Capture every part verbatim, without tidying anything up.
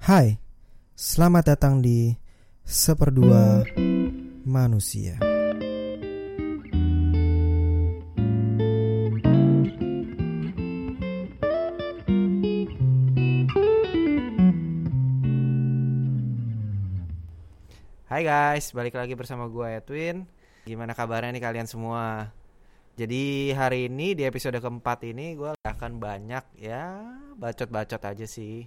Hai, selamat datang di Seperdua Manusia. Hai guys, balik lagi bersama gue Edwin. Gimana kabarnya nih kalian semua? Jadi hari ini di episode keempat ini gue akan banyak ya bacot-bacot aja sih.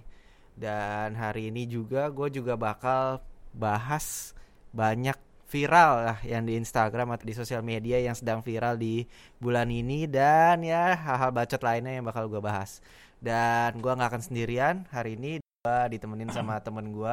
Dan hari ini juga gue juga bakal bahas banyak viral lah yang di Instagram atau di sosial media yang sedang viral di bulan ini. Dan ya hal-hal bacot lainnya yang bakal gue bahas. Dan gue gak akan sendirian. Hari ini gue ditemenin sama temen gue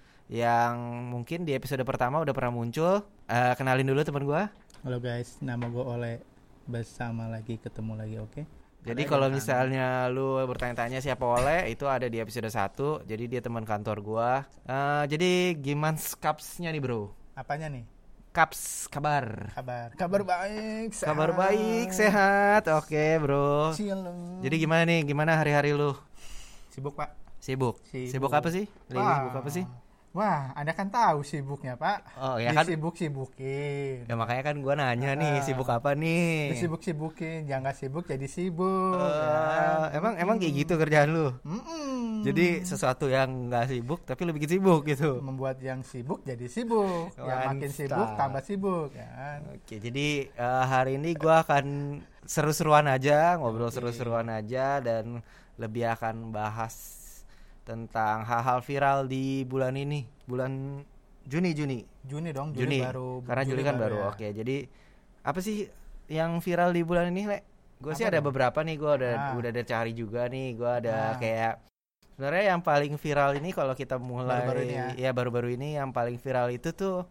yang mungkin di episode pertama udah pernah muncul. uh, Kenalin dulu temen gue. Halo guys, nama gue Ole. Bersama lagi, ketemu lagi, oke? Okay? Jadi kalau misalnya lu bertanya-tanya siapa Ole, itu ada di episode satu. Jadi dia teman kantor gua. Uh, jadi gimana kapsnya nih bro? Apanya nih? Kaps, kabar. Kabar, kabar baik. Sehat. Kabar baik, sehat. Oke bro. Cium. Jadi gimana nih? Gimana hari-hari lu? Sibuk pak. Sibuk. Sibuk, Sibuk apa sih? Lagi sibuk apa sih? Wah, Anda kan tahu sibuknya pak. Oh ya kan. Sibuk-sibukin. Ya makanya kan gue nanya nih, uh, sibuk apa nih? Sibuk-sibukin, jangan sibuk jadi sibuk. Uh, ya. Emang emang kayak gitu kerjaan lu? Mm-mm. Jadi sesuatu yang nggak sibuk tapi lu bikin sibuk gitu. Membuat yang sibuk jadi sibuk. Yang makin sibuk tambah sibuk ya kan. Oke, jadi uh, hari ini gue akan seru-seruan aja, ngobrol okay. seru-seruan aja dan lebih akan bahas tentang hal-hal viral di bulan ini, bulan Juni Juni. Juni dong, Juni, Juni. baru. Karena Juli, Juli kan baru. Ya. Oke, jadi apa sih yang viral di bulan ini, Le? Gue sih ada dong? beberapa nih, gue udah ah. udah ada cari juga nih, gue ada ah. kayak sebenarnya yang paling viral ini kalau kita mulai baru-baru ini ya. ya baru-baru ini yang paling viral itu tuh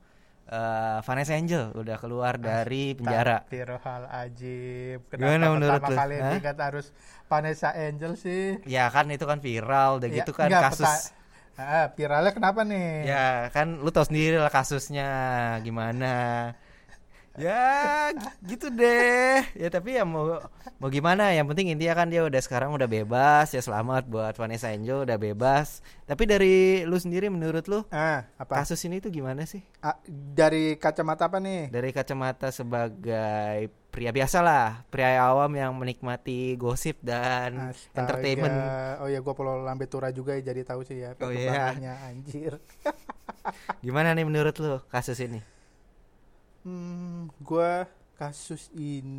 Uh, Vanessa Angel udah keluar dari penjara. Astagfirullahaladzim. Kenapa Gimana menurut pertama lu? kali ingat harus Vanessa Angel sih? Ya kan itu kan viral, udah ya, gitu kan enggak, kasus. Peta- ah, viralnya kenapa nih? Ya kan lu tahu sendiri lah kasusnya gimana. Ya gitu deh. Ya tapi ya mau mau gimana? Yang penting intinya kan dia udah sekarang udah bebas. Ya selamat buat Vanessa Angel udah bebas. Tapi dari lu sendiri menurut lu ah, apa? kasus ini tuh gimana sih? Ah, dari kacamata apa nih? Dari kacamata sebagai pria biasa lah, pria awam yang menikmati gosip dan Astaga. entertainment. Oh ya gue perlu lambe tura juga ya, jadi tahu sih ya perkembangannya oh, yeah. Anjir. Gimana nih menurut lu kasus ini? Hmm, gue kasus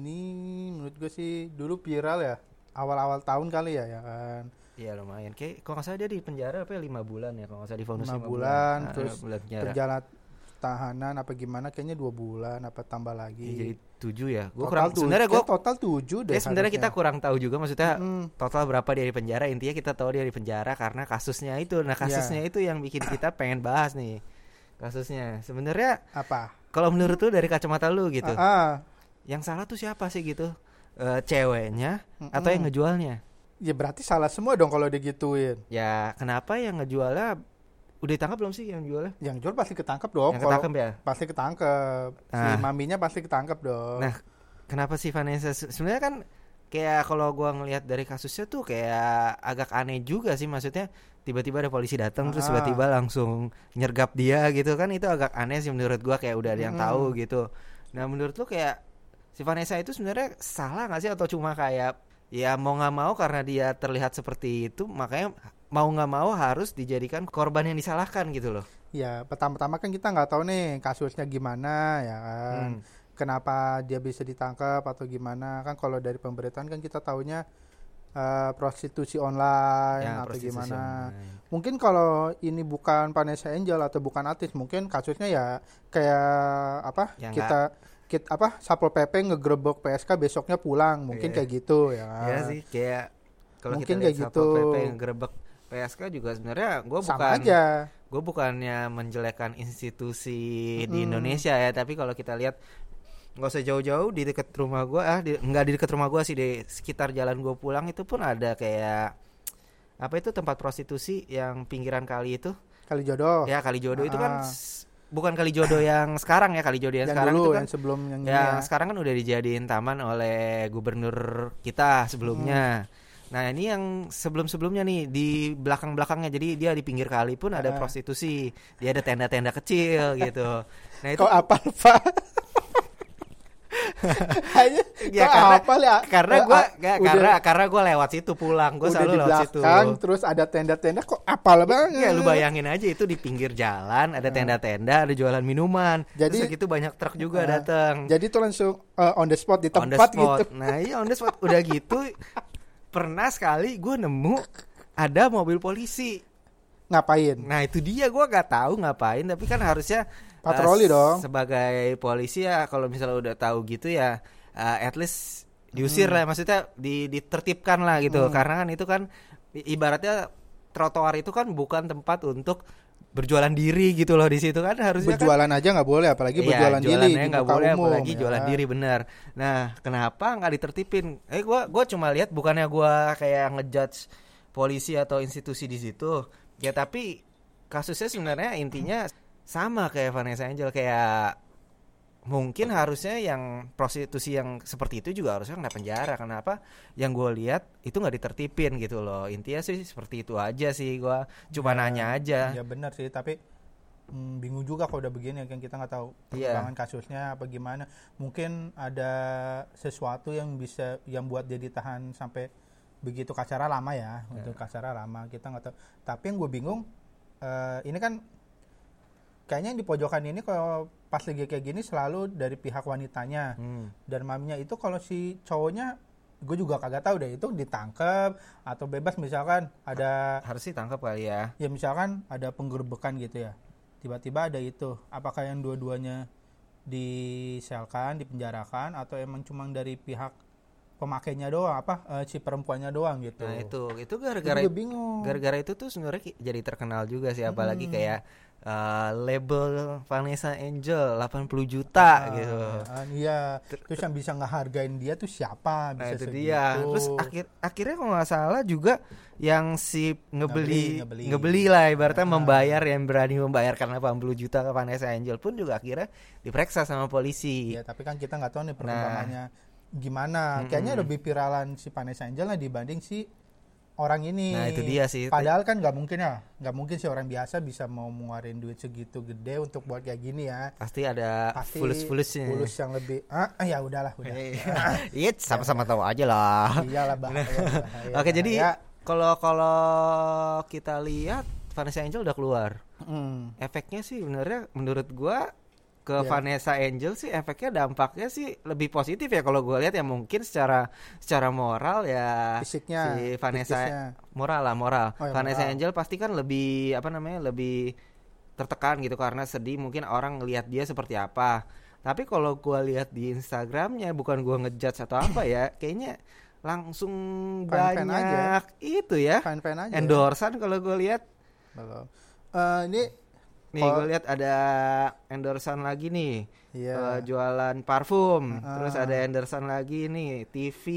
ini menurut gue sih dulu viral ya awal-awal tahun kali ya ya kan. Iya lumayan. Kayak kalau nggak salah dia di penjara apa ya lima bulan ya kalau nggak salah divonis lima bulan, bulan. Terus nah, bulan penjara tahanan apa gimana kayaknya dua bulan apa tambah lagi. Ya, jadi tujuh ya. Gue kurang sebenarnya gue total tujuh deh. Ya sebenarnya kita kurang tahu juga maksudnya mm. total berapa dia di penjara. Intinya kita tahu dia di penjara karena kasusnya itu. Nah kasusnya yeah. itu yang bikin kita pengen bahas nih kasusnya. Sebenarnya apa? Kalau menurut lu dari kacamata lu gitu, uh-uh. yang salah tuh siapa sih gitu? E, ceweknya Mm-mm. atau yang ngejualnya? Ya berarti salah semua dong kalau digituin. Ya kenapa yang ngejualnya udah ditangkap belum sih yang jualnya? Yang jual pasti ketangkep dong. Yang ketangkep ya? Pasti ketangkep. Nah. Si maminya pasti ketangkep dong. Nah kenapa sih Vanessa? Sebenarnya kan kayak kalau gua ngelihat dari kasusnya tuh kayak agak aneh juga sih, maksudnya tiba-tiba ada polisi datang ah. terus tiba-tiba langsung nyergap dia gitu kan, itu agak aneh sih menurut gua, kayak udah ada yang hmm. tahu gitu. Nah menurut lu kayak si Vanessa itu sebenarnya salah nggak sih, atau cuma kayak ya mau nggak mau karena dia terlihat seperti itu makanya mau nggak mau harus dijadikan korban yang disalahkan gitu loh? Ya pertama-tama kan kita nggak tahu nih kasusnya gimana ya kan. Hmm. Kenapa dia bisa ditangkap atau gimana kan, kalau dari pemberitaan kan kita taunya uh, prostitusi online ya, atau prostitusi gimana online. Mungkin kalau ini bukan Vanessa Angel atau bukan artis, mungkin kasusnya ya kayak apa ya kita, kita apa Satpol P P ngegerebek P S K besoknya pulang, mungkin yeah. kayak gitu ya. Iya sih, kayak kalau kita lihat Satpol gitu. P P ngegerebek P S K juga sebenarnya gue bukan aja. Gue bukannya menjelekkan institusi hmm. di Indonesia ya, tapi kalau kita lihat nggak usah jauh-jauh, di dekat rumah gue ah di, nggak di dekat rumah gue sih, di sekitar jalan gue pulang itu pun ada kayak apa itu tempat prostitusi yang pinggiran kali itu, Kali Jodoh ya Kali Jodoh ah. itu kan bukan Kali Jodoh yang sekarang ya, Kali Jodoh yang, yang sekarang dulu, itu kan yang sebelum yang ya, ya sekarang kan udah dijadiin taman oleh gubernur kita sebelumnya. hmm. Nah ini yang sebelum-sebelumnya nih di belakang-belakangnya, jadi dia di pinggir kali pun ada Ah. prostitusi, dia ada tenda-tenda kecil gitu. Nah itu Kok apa Pak? Hanya ya kok karena apa ya? karena Eh, gue ah, gak, udah- karena karena gue lewat situ pulang, gue udah selalu di lewat situ. belakang terus ada tenda-tenda, kok apal banget. Ya lu bayangin aja itu di pinggir jalan ada tenda-tenda, ada jualan minuman. Jadi- Terus gitu banyak truk juga Ah, datang. Jadi itu langsung uh, on the spot di On the tempat spot. gitu. Nah iya on the spot. Udah gitu pernah sekali gue nemu ada mobil polisi. Ngapain? Nah itu dia, gue gak tahu ngapain, tapi kan harusnya Patroli eh, dong. sebagai polisi ya kalau misalnya udah tahu gitu ya eh, at least diusir lah, maksudnya di, ditertibkan lah gitu. Hmm. Karena kan itu kan i- ibaratnya trotoar itu kan bukan tempat untuk berjualan diri gitu loh, di situ kan harusnya kan Berjualan aja nggak boleh, apalagi iya, berjualan diri jualannya di nggak muka boleh, umum. apalagi ya. jualan diri, benar. Nah, kenapa nggak ditertipin? Eh, gua gua cuma lihat, bukannya gua kayak ngejudge polisi atau institusi di situ. Ya tapi kasusnya sebenarnya intinya sama kayak Vanessa Angel, kayak mungkin harusnya yang prostitusi yang seperti itu juga harusnya kena penjara. Kenapa? Yang gue lihat itu nggak ditertipin gitu loh. Intinya sih seperti itu aja sih, gua cuma Ya, nanya aja. Ya benar sih, tapi hmm, bingung juga kalau udah begini kan, kita nggak tahu Iya. perkembangan kasusnya apa gimana. Mungkin ada sesuatu yang bisa yang buat dia ditahan sampai begitu kasarnya lama ya, Ya. untuk kasarnya lama kita nggak tahu. Tapi yang gue bingung eh, ini kan kayaknya yang di pojokan ini kalau pas lagi kayak gini selalu dari pihak wanitanya Hmm. dan maminya itu. Kalau si cowoknya gue juga kagak tahu deh itu ditangkap atau bebas, misalkan ada Harus sih tangkap kali ya. ya misalkan ada penggerbekan gitu ya, tiba-tiba ada itu, apakah yang dua-duanya diselkan, dipenjarakan, atau emang cuma dari pihak pemakainya doang, apa eh, si perempuannya doang gitu. Nah itu itu Gue gara-gara juga bingung. gara-gara itu tuh sebenarnya ki- jadi terkenal juga sih, apalagi Mm. kayak uh, label Vanessa Angel delapan puluh juta Ah, gitu. ah, iya. Terus yang bisa ngehargain dia tuh siapa? Nah Bisa itu segitu. dia. Terus akhir akhirnya kalau nggak salah juga yang si ngebeli Ngebeli, ngebeli, ngebeli. lah ibaratnya Ah. membayar, yang berani membayar karena delapan puluh juta ke Vanessa Angel pun juga akhirnya diperiksa sama polisi. Ya tapi kan kita nggak tahu nih perkembangannya gimana. Mm-mm. Kayaknya lebih viralan si Vanessa Angel lah dibanding si orang ini. Nah, itu dia sih. Padahal kan nggak mungkin ya, nggak mungkin si orang biasa bisa mau ngeluarin duit segitu gede untuk buat kayak gini ya. Pasti ada Pasti fulus-fulusnya. fulus yang lebih. Ah, ah, ya udahlah, udah. Iya, sama-sama tahu aja lah. Iyalah bahaya. bahaya, Oke, jadi bahaya. kalau kalau kita lihat Vanessa Angel udah keluar. Hmm. Efeknya sih sebenarnya menurut gua ke Iya. Vanessa Angel sih efeknya, dampaknya sih lebih positif ya kalau gua lihat ya. Mungkin secara secara moral ya Fisiknya, si Vanessa psikisnya. moral lah moral. Oh, ya, Vanessa moral. Angel pasti kan lebih apa namanya lebih tertekan gitu karena sedih, mungkin orang ngelihat dia seperti apa. Tapi kalau gua lihat di Instagramnya, bukan gua ngejudge atau apa ya, kayaknya langsung Fan-fan banyak itu ya Fine-fine aja. endorsan kalau gua lihat. Belum. Eh, ini Nih Kalau- gue lihat ada endorsan lagi nih, eh, Iya. jualan parfum, Ah. terus ada endorsan lagi nih T V,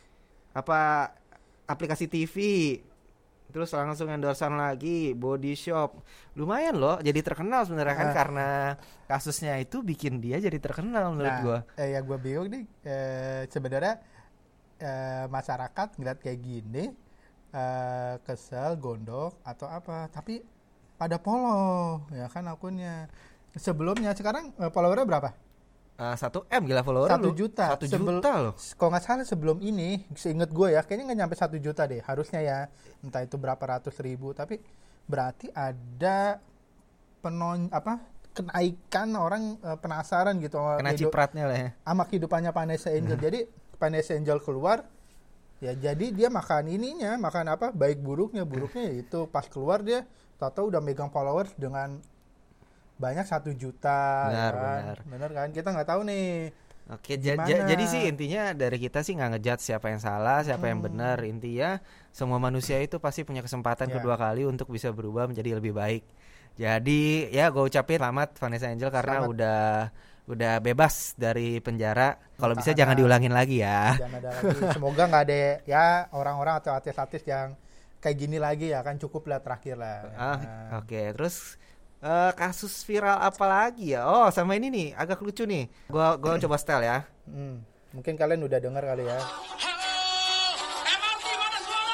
apa aplikasi T V, terus langsung endorsan lagi body shop. Lumayan loh, jadi terkenal sebenarnya kan Ah. karena kasusnya itu bikin dia jadi terkenal menurut Nah, gua. eh, yang gue bingung nih, eh, sebenarnya eh, masyarakat ngeliat kayak gini eh, kesel, gondok atau apa, tapi pada follow ya kan akunnya. Sebelumnya sekarang eh, followernya berapa? Eh, satu M gila follower Satu lu. juta. Satu Sebel- juta loh. Kalau nggak salah sebelum ini, seinget gue ya, kayaknya nggak nyampe satu juta deh, harusnya ya. Entah itu berapa ratus ribu, tapi berarti ada penon apa kenaikan orang eh, penasaran gitu sama Kena hidup- cipratnya lah ya. sama kehidupannya Vanessa Angel. Jadi Vanessa Angel keluar, ya jadi dia makan ininya, makan apa, baik buruknya. Buruknya ya itu pas keluar dia tahu-tahu udah megang followers dengan banyak satu juta. Benar, ya kan? benar. Benar kan, kita nggak tahu nih. Oke, ja- Gimana? ja- jadi sih intinya dari kita sih nggak ngejudge siapa yang salah, siapa yang Hmm. benar. Intinya semua manusia itu pasti punya kesempatan Ya. kedua kali untuk bisa berubah menjadi lebih baik. Jadi ya gue ucapin selamat Vanessa Angel karena Selamat. udah udah bebas dari penjara. Kalau bisa Tahanan. jangan diulangin lagi ya. Jangan ada lagi. Semoga nggak ada ya orang-orang atau artis-artis yang kayak gini lagi ya kan, cukup lah terakhir lah. Ah, Nah, oke. Terus eh, kasus viral apa lagi ya? Oh, sama ini nih, agak lucu nih. Gua gua coba setel ya. hmm, mungkin kalian udah dengar kali ya. Halo, M R T mana suara?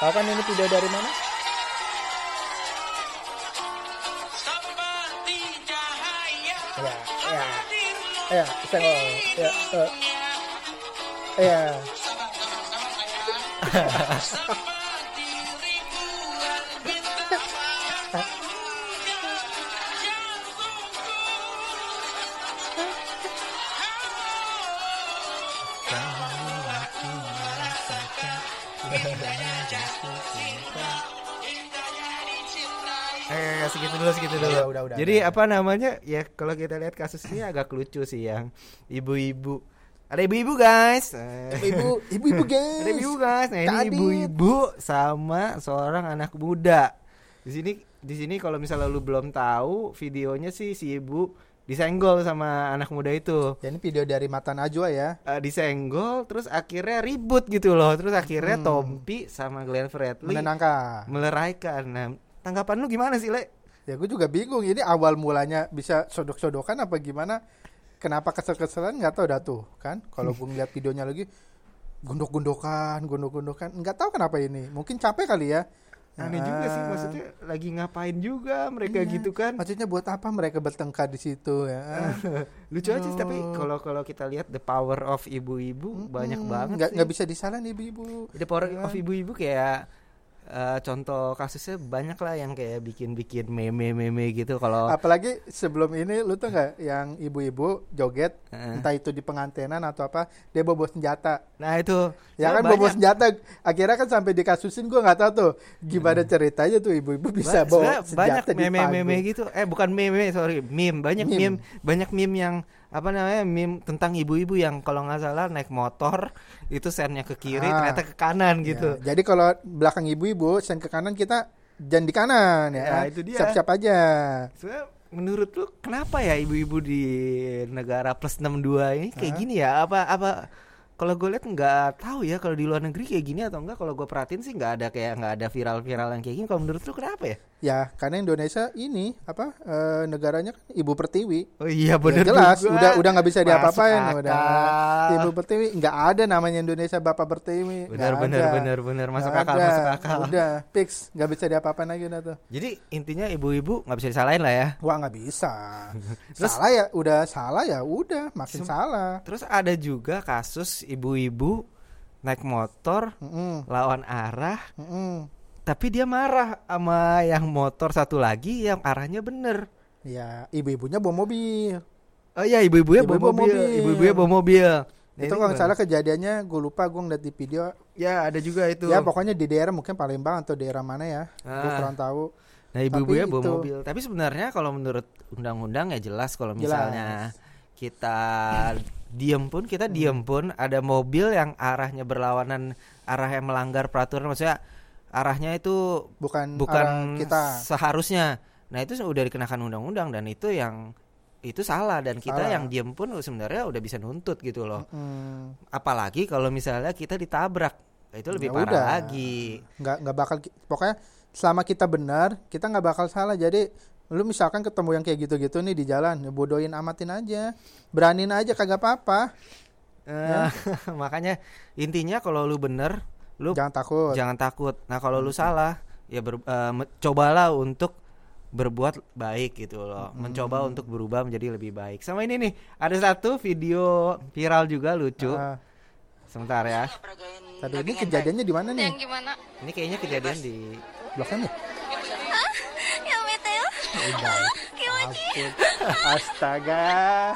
Tahu kan ini video dari mana? Ya, ya, ya, senggol, ya, uh, ya. Eh, segitu dulu, segitu dulu. Udah, udah, udah, Jadi udah. apa namanya? Ya kalau kita lihat kasus ini agak lucu sih yang ibu-ibu. Ada ibu-ibu guys. Eh, Ibu, ibu-ibu guys. Ada ibu guys. Nah, ini Kadit. ibu-ibu sama seorang anak muda. Di sini di sini kalau misalnya lu belum tahu videonya sih si ibu disenggol sama anak muda itu. Ya ini video dari Mata Najwa ya. Uh, disenggol terus akhirnya ribut gitu loh. Terus akhirnya Hmm. Tompi sama Glenn Fredly Menenangkan. meleraikan. Nah, tanggapan lu gimana sih, Le? Ya gue juga bingung. Ini awal mulanya bisa sodok-sodokan apa gimana? Kenapa kesel-keselan nggak tahu dah tuh kan? Kalau gue ngeliat videonya lagi gondok-gondokan, gondok-gondokan. Nggak tahu kenapa ini. Mungkin capek kali ya. Aneh Ya. juga sih, maksudnya lagi ngapain juga mereka Iya. gitu kan? Maksudnya buat apa mereka bertengkar di situ ya? Lucu aja sih, tapi kalau kalau kita lihat the power of ibu-ibu banyak Hmm, banget nggak sih. nggak bisa disalahin ibu-ibu. The power Ya. of ibu-ibu kayak eh, contoh kasusnya banyak lah yang kayak bikin-bikin meme-meme gitu kalau Apalagi sebelum ini lu tuh nggak yang ibu-ibu joget, Heeh. entah itu di pengantenan atau apa, dia bawa senjata. nah itu Ya ya kan bawa banyak. senjata. Akhirnya kan sampai dikasusin, gue nggak tahu tuh gimana ceritanya tuh ibu-ibu bisa Ba- bawa sebenarnya banyak senjata di meme-meme panggung. gitu. Eh bukan meme, sorry, meme. Banyak Meme. meme, banyak meme yang apa namanya? Meme tentang ibu-ibu yang kalau nggak salah naik motor itu sennya ke kiri, Ah. ternyata ke kanan gitu. Ya, jadi kalau belakang ibu-ibu, sen ke kanan, kita jangan di kanan ya. Ya, itu dia. Siap-siap aja. Sebenarnya menurut lu kenapa ya ibu-ibu di negara plus enam puluh dua ini kayak Hah? gini ya? Apa apa kalau gue lihat nggak tahu ya kalau di luar negeri kayak gini atau enggak. Kalau gue perhatiin sih nggak ada kayak nggak ada viral-viral yang kayak gini. Kalau menurut lu kenapa ya? Ya, karena Indonesia ini apa eh, negaranya kan ibu pertiwi. Oh iya Ya, benar jelas, juga. udah udah nggak bisa Masuk diapa-apain udah. akal. Ibu pertiwi nggak ada namanya Indonesia bapak pertiwi. Benar Nggak benar ada. benar benar masuk Nggak akal ada. masuk akal. Udah fix, nggak bisa diapa-apain lagi udah tuh. Jadi intinya ibu-ibu nggak bisa disalahin lah ya. Wah, nggak bisa. Terus- salah ya, udah salah ya, udah makin Sem- salah. Terus ada juga kasus ibu-ibu naik motor Mm-mm, lawan arah, mm-mm. tapi dia marah sama yang motor satu lagi yang arahnya bener. Ya, ibu-ibunya bawa mobil. Oh iya ibu-ibunya bawa Ibu-ibu mobil, mobil. ibunya bawa mobil. Nah, Itu ini kalau nggak gimana? salah kejadiannya, gue lupa, gue ngeliat di video. Ya ada juga itu. Ya pokoknya di daerah mungkin Palembang atau daerah mana ya, gue Ah. kurang tahu. Nah ibu-ibunya Tapi bawa itu- mobil. Tapi sebenarnya kalau menurut undang-undang ya jelas kalau Jelas. misalnya kita diem pun kita diem pun ada mobil yang arahnya berlawanan, arah yang melanggar peraturan, maksudnya arahnya itu Bukan, bukan arah kita. seharusnya. Nah itu udah dikenakan undang-undang dan itu yang itu salah dan kita Salah. yang diem pun sebenarnya udah bisa nuntut gitu loh. Hmm, Apalagi kalau misalnya kita ditabrak, itu lebih Ya parah udah. lagi. nggak nggak bakal, pokoknya selama kita benar, kita nggak bakal salah. Jadi lu misalkan ketemu yang kayak gitu-gitu nih di jalan, ya bodohin, amatin aja, beranin aja, kagak apa-apa. Eh, makanya intinya kalau lu bener, lu Jangan takut. jangan takut. Nah kalau lu salah, ya ber, eh, me- cobalah untuk berbuat baik gitu loh, mencoba untuk berubah menjadi lebih baik. Sama ini nih, ada satu video viral juga lucu. Ah, Sebentar ya, tadi ini kejadiannya di mana nih? Yang gimana? ini kayaknya kejadian di Blok M ya? Yang meteo? Udah. Ampun. Astaga.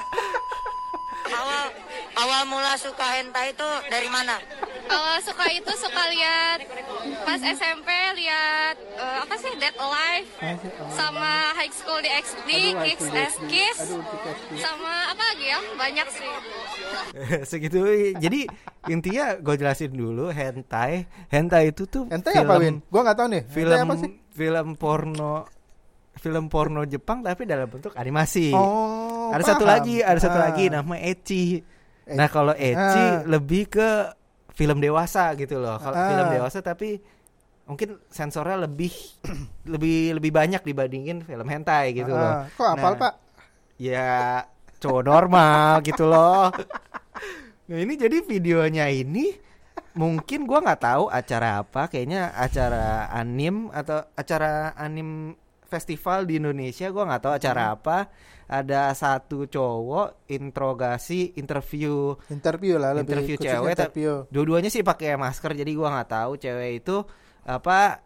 Awal awal mula suka hentai itu dari mana? Awal suka itu suka lihat pas S M P lihat eh, apa sih Dead Alive sama High School D X D, Aduh, Kicks aku as lihat. Kiss Aduh, Kicks as Kiss. sama apa lagi ya? Banyak sih. segitu. Jadi intinya gue jelasin dulu hentai. Hentai itu tuh Ente film apa Win? Gua nggak tahu nih. Ente film apa sih? film porno film porno Jepang tapi dalam bentuk animasi. Oh, ada satu paham. lagi, ada satu Ah. lagi namanya ecchi. Eh, Nah, kalau ecchi ah. lebih ke film dewasa gitu loh. Kalau Ah. film dewasa tapi mungkin sensornya lebih lebih lebih banyak dibandingin film hentai gitu loh. Ah, kok apal, Nah, Pak? Ya cowok normal gitu loh. Nah, ini jadi videonya ini mungkin gua nggak tahu acara apa, kayaknya acara anim atau acara anim festival di Indonesia, gua nggak tahu acara hmm. apa. Ada satu cowok interogasi interview interview lah lebih interview cewek interview. Dua-duanya sih pakai masker, jadi gua nggak tahu cewek itu apa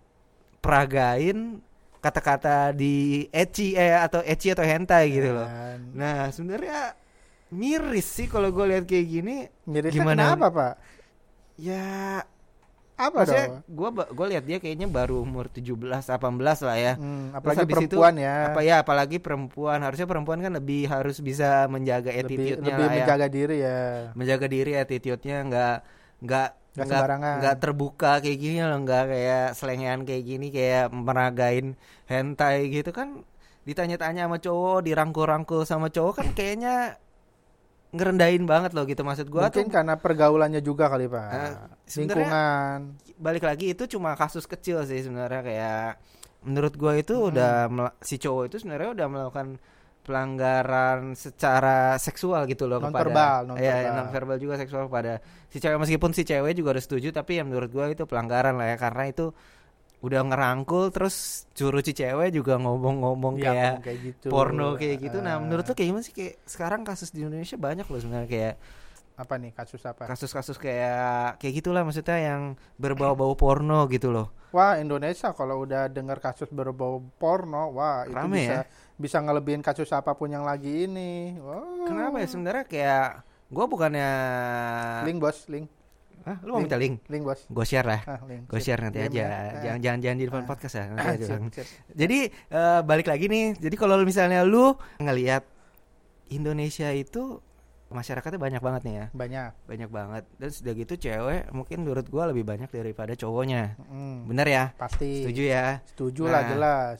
peragain kata-kata di ecchi eh atau ecchi atau hentai gitu loh. Nah sebenarnya miris sih kalau gue lihat kayak gini. Mirisnya gimana? Kenapa Pak? Ya apa dong? Gue gue lihat dia kayaknya baru umur tujuh belas delapan belas lah ya. Hmm, apalagi perempuan itu, ya. Apa ya apalagi perempuan, harusnya perempuan kan lebih harus bisa menjaga attitude-nya lebih, lebih lah ya. menjaga diri ya. Menjaga diri, attitude-nya enggak enggak Gak sembarangan, nggak terbuka kayak gini loh, nggak kayak selengean kayak gini, kayak meragain hentai gitu kan. Ditanya-tanya sama cowok, dirangkul-rangkul sama cowok kan kayaknya ngerendahin banget loh gitu. Maksud gua mungkin tuh karena pergaulannya juga kali Pak. Uh, lingkungan. Balik lagi itu cuma kasus kecil sih sebenarnya, kayak menurut gua itu hmm. udah si cowok itu sebenarnya udah melakukan pelanggaran secara seksual gitu loh, non-verbal, kepada ya non-verbal juga seksual pada si cewek, meskipun si cewek juga udah setuju, tapi ya menurut gue itu pelanggaran lah ya, karena itu udah ngerangkul terus suruh si cewek juga ngomong-ngomong ya, kayak, kayak gitu. porno kayak gitu. Nah menurut lo kayak gimana sih, kayak sekarang kasus di Indonesia banyak loh sebenarnya, kayak apa nih kasus apa? Kasus-kasus kayak kayak gitulah maksudnya, yang berbau-bau porno gitu loh. Wah Indonesia kalau udah dengar kasus berbau porno, wah itu rame bisa ya? bisa ngelebihin kasus apapun yang lagi ini. Wow. Kenapa ya sebenarnya, kayak gue bukannya link bos link. Ah, lu mau minta link? Link bos. Gue share lah. Ah, gue share nanti link aja. Ya. Jangan jangan jangan di depan ah. podcast ya. Nanti ah, aja. sip, sip. Jadi uh, balik lagi nih. Jadi kalau misalnya lu ngelihat Indonesia itu masyarakatnya banyak banget nih ya. Banyak. Banyak banget. Dan sudah gitu cewek mungkin menurut gue lebih banyak daripada cowoknya. Mm. Bener ya? Pasti. Setuju ya? Setuju nah, lah jelas.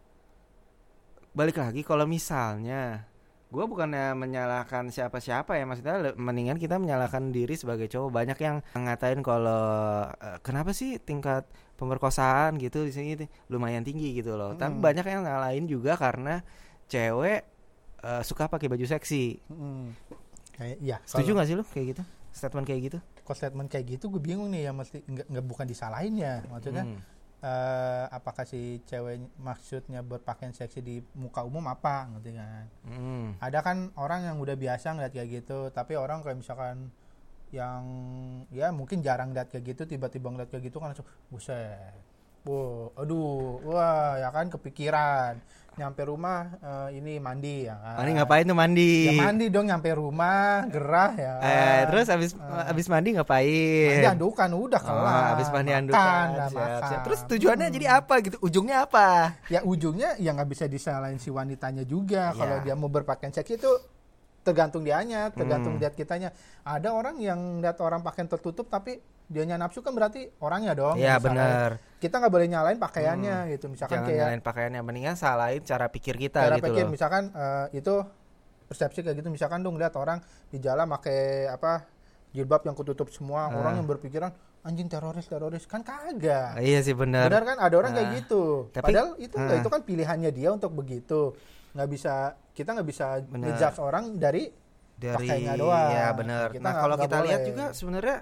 Balik lagi kalau misalnya gue bukannya menyalahkan siapa-siapa ya, maksudnya mendingan kita menyalahkan diri sebagai cowok. Banyak yang ngatain kalau uh, kenapa sih tingkat pemerkosaan gitu di sini lumayan tinggi gitu loh. Hmm. Tapi banyak yang ngalahin juga karena cewek uh, suka pakai baju seksi. Hmm. Kayak iya. Setuju nggak sih lo kayak gitu? Statement kayak gitu? Kalau statement kayak gitu gue bingung nih ya, mesti nggak nggak bukan disalahin ya, maksudnya. Hmm. Uh, apakah si cewek maksudnya berpakaian seksi di muka umum apa gitu kan. Hmm. Ada kan orang yang udah biasa ngeliat kayak gitu, tapi orang kayak misalkan yang ya mungkin jarang ngeliat kayak gitu, tiba-tiba ngeliat kayak gitu kan langsung buset. Wow, aduh, wah ya kan kepikiran. Nyampe rumah uh, ini mandi ya kan. Mandi ngapain tuh mandi? Ya mandi dong, nyampe rumah gerah ya kan. Eh, terus abis uh, abis mandi ngapain? Mandi andukan udah kelar. Oh, abis mandi andukan. Makan, siap, makan. Siap. Terus tujuannya hmm. jadi apa gitu? Ujungnya apa? Ya ujungnya ya nggak bisa disalahin si wanitanya juga. Ya. Kalau dia mau berpakaian seksi itu tergantung dianya, tergantung hmm. lihat kitanya. Ada orang yang lihat orang pakaian tertutup tapi dianya nafsu, kan berarti orangnya dong. Iya benar. Kita nggak boleh nyalain pakaiannya hmm. gitu. Misalkan jangan kayak nyalain pakaiannya, mendingan salahin cara pikir kita cara gitu pikir, loh. Misalkan uh, itu persepsi kayak gitu. Misalkan dong lihat orang di jalan pakai apa jilbab yang ketutup semua, uh. orang yang berpikiran anjing teroris teroris, kan kagak. Iya sih benar. Benar kan, ada orang uh. kayak gitu. Tapi, padahal itu uh. itu kan pilihannya dia untuk begitu. Nggak bisa, kita nggak bisa ngejudge orang dari dari pakaiannya doang. Ya benar. Nah kalau kita boleh. lihat juga sebenarnya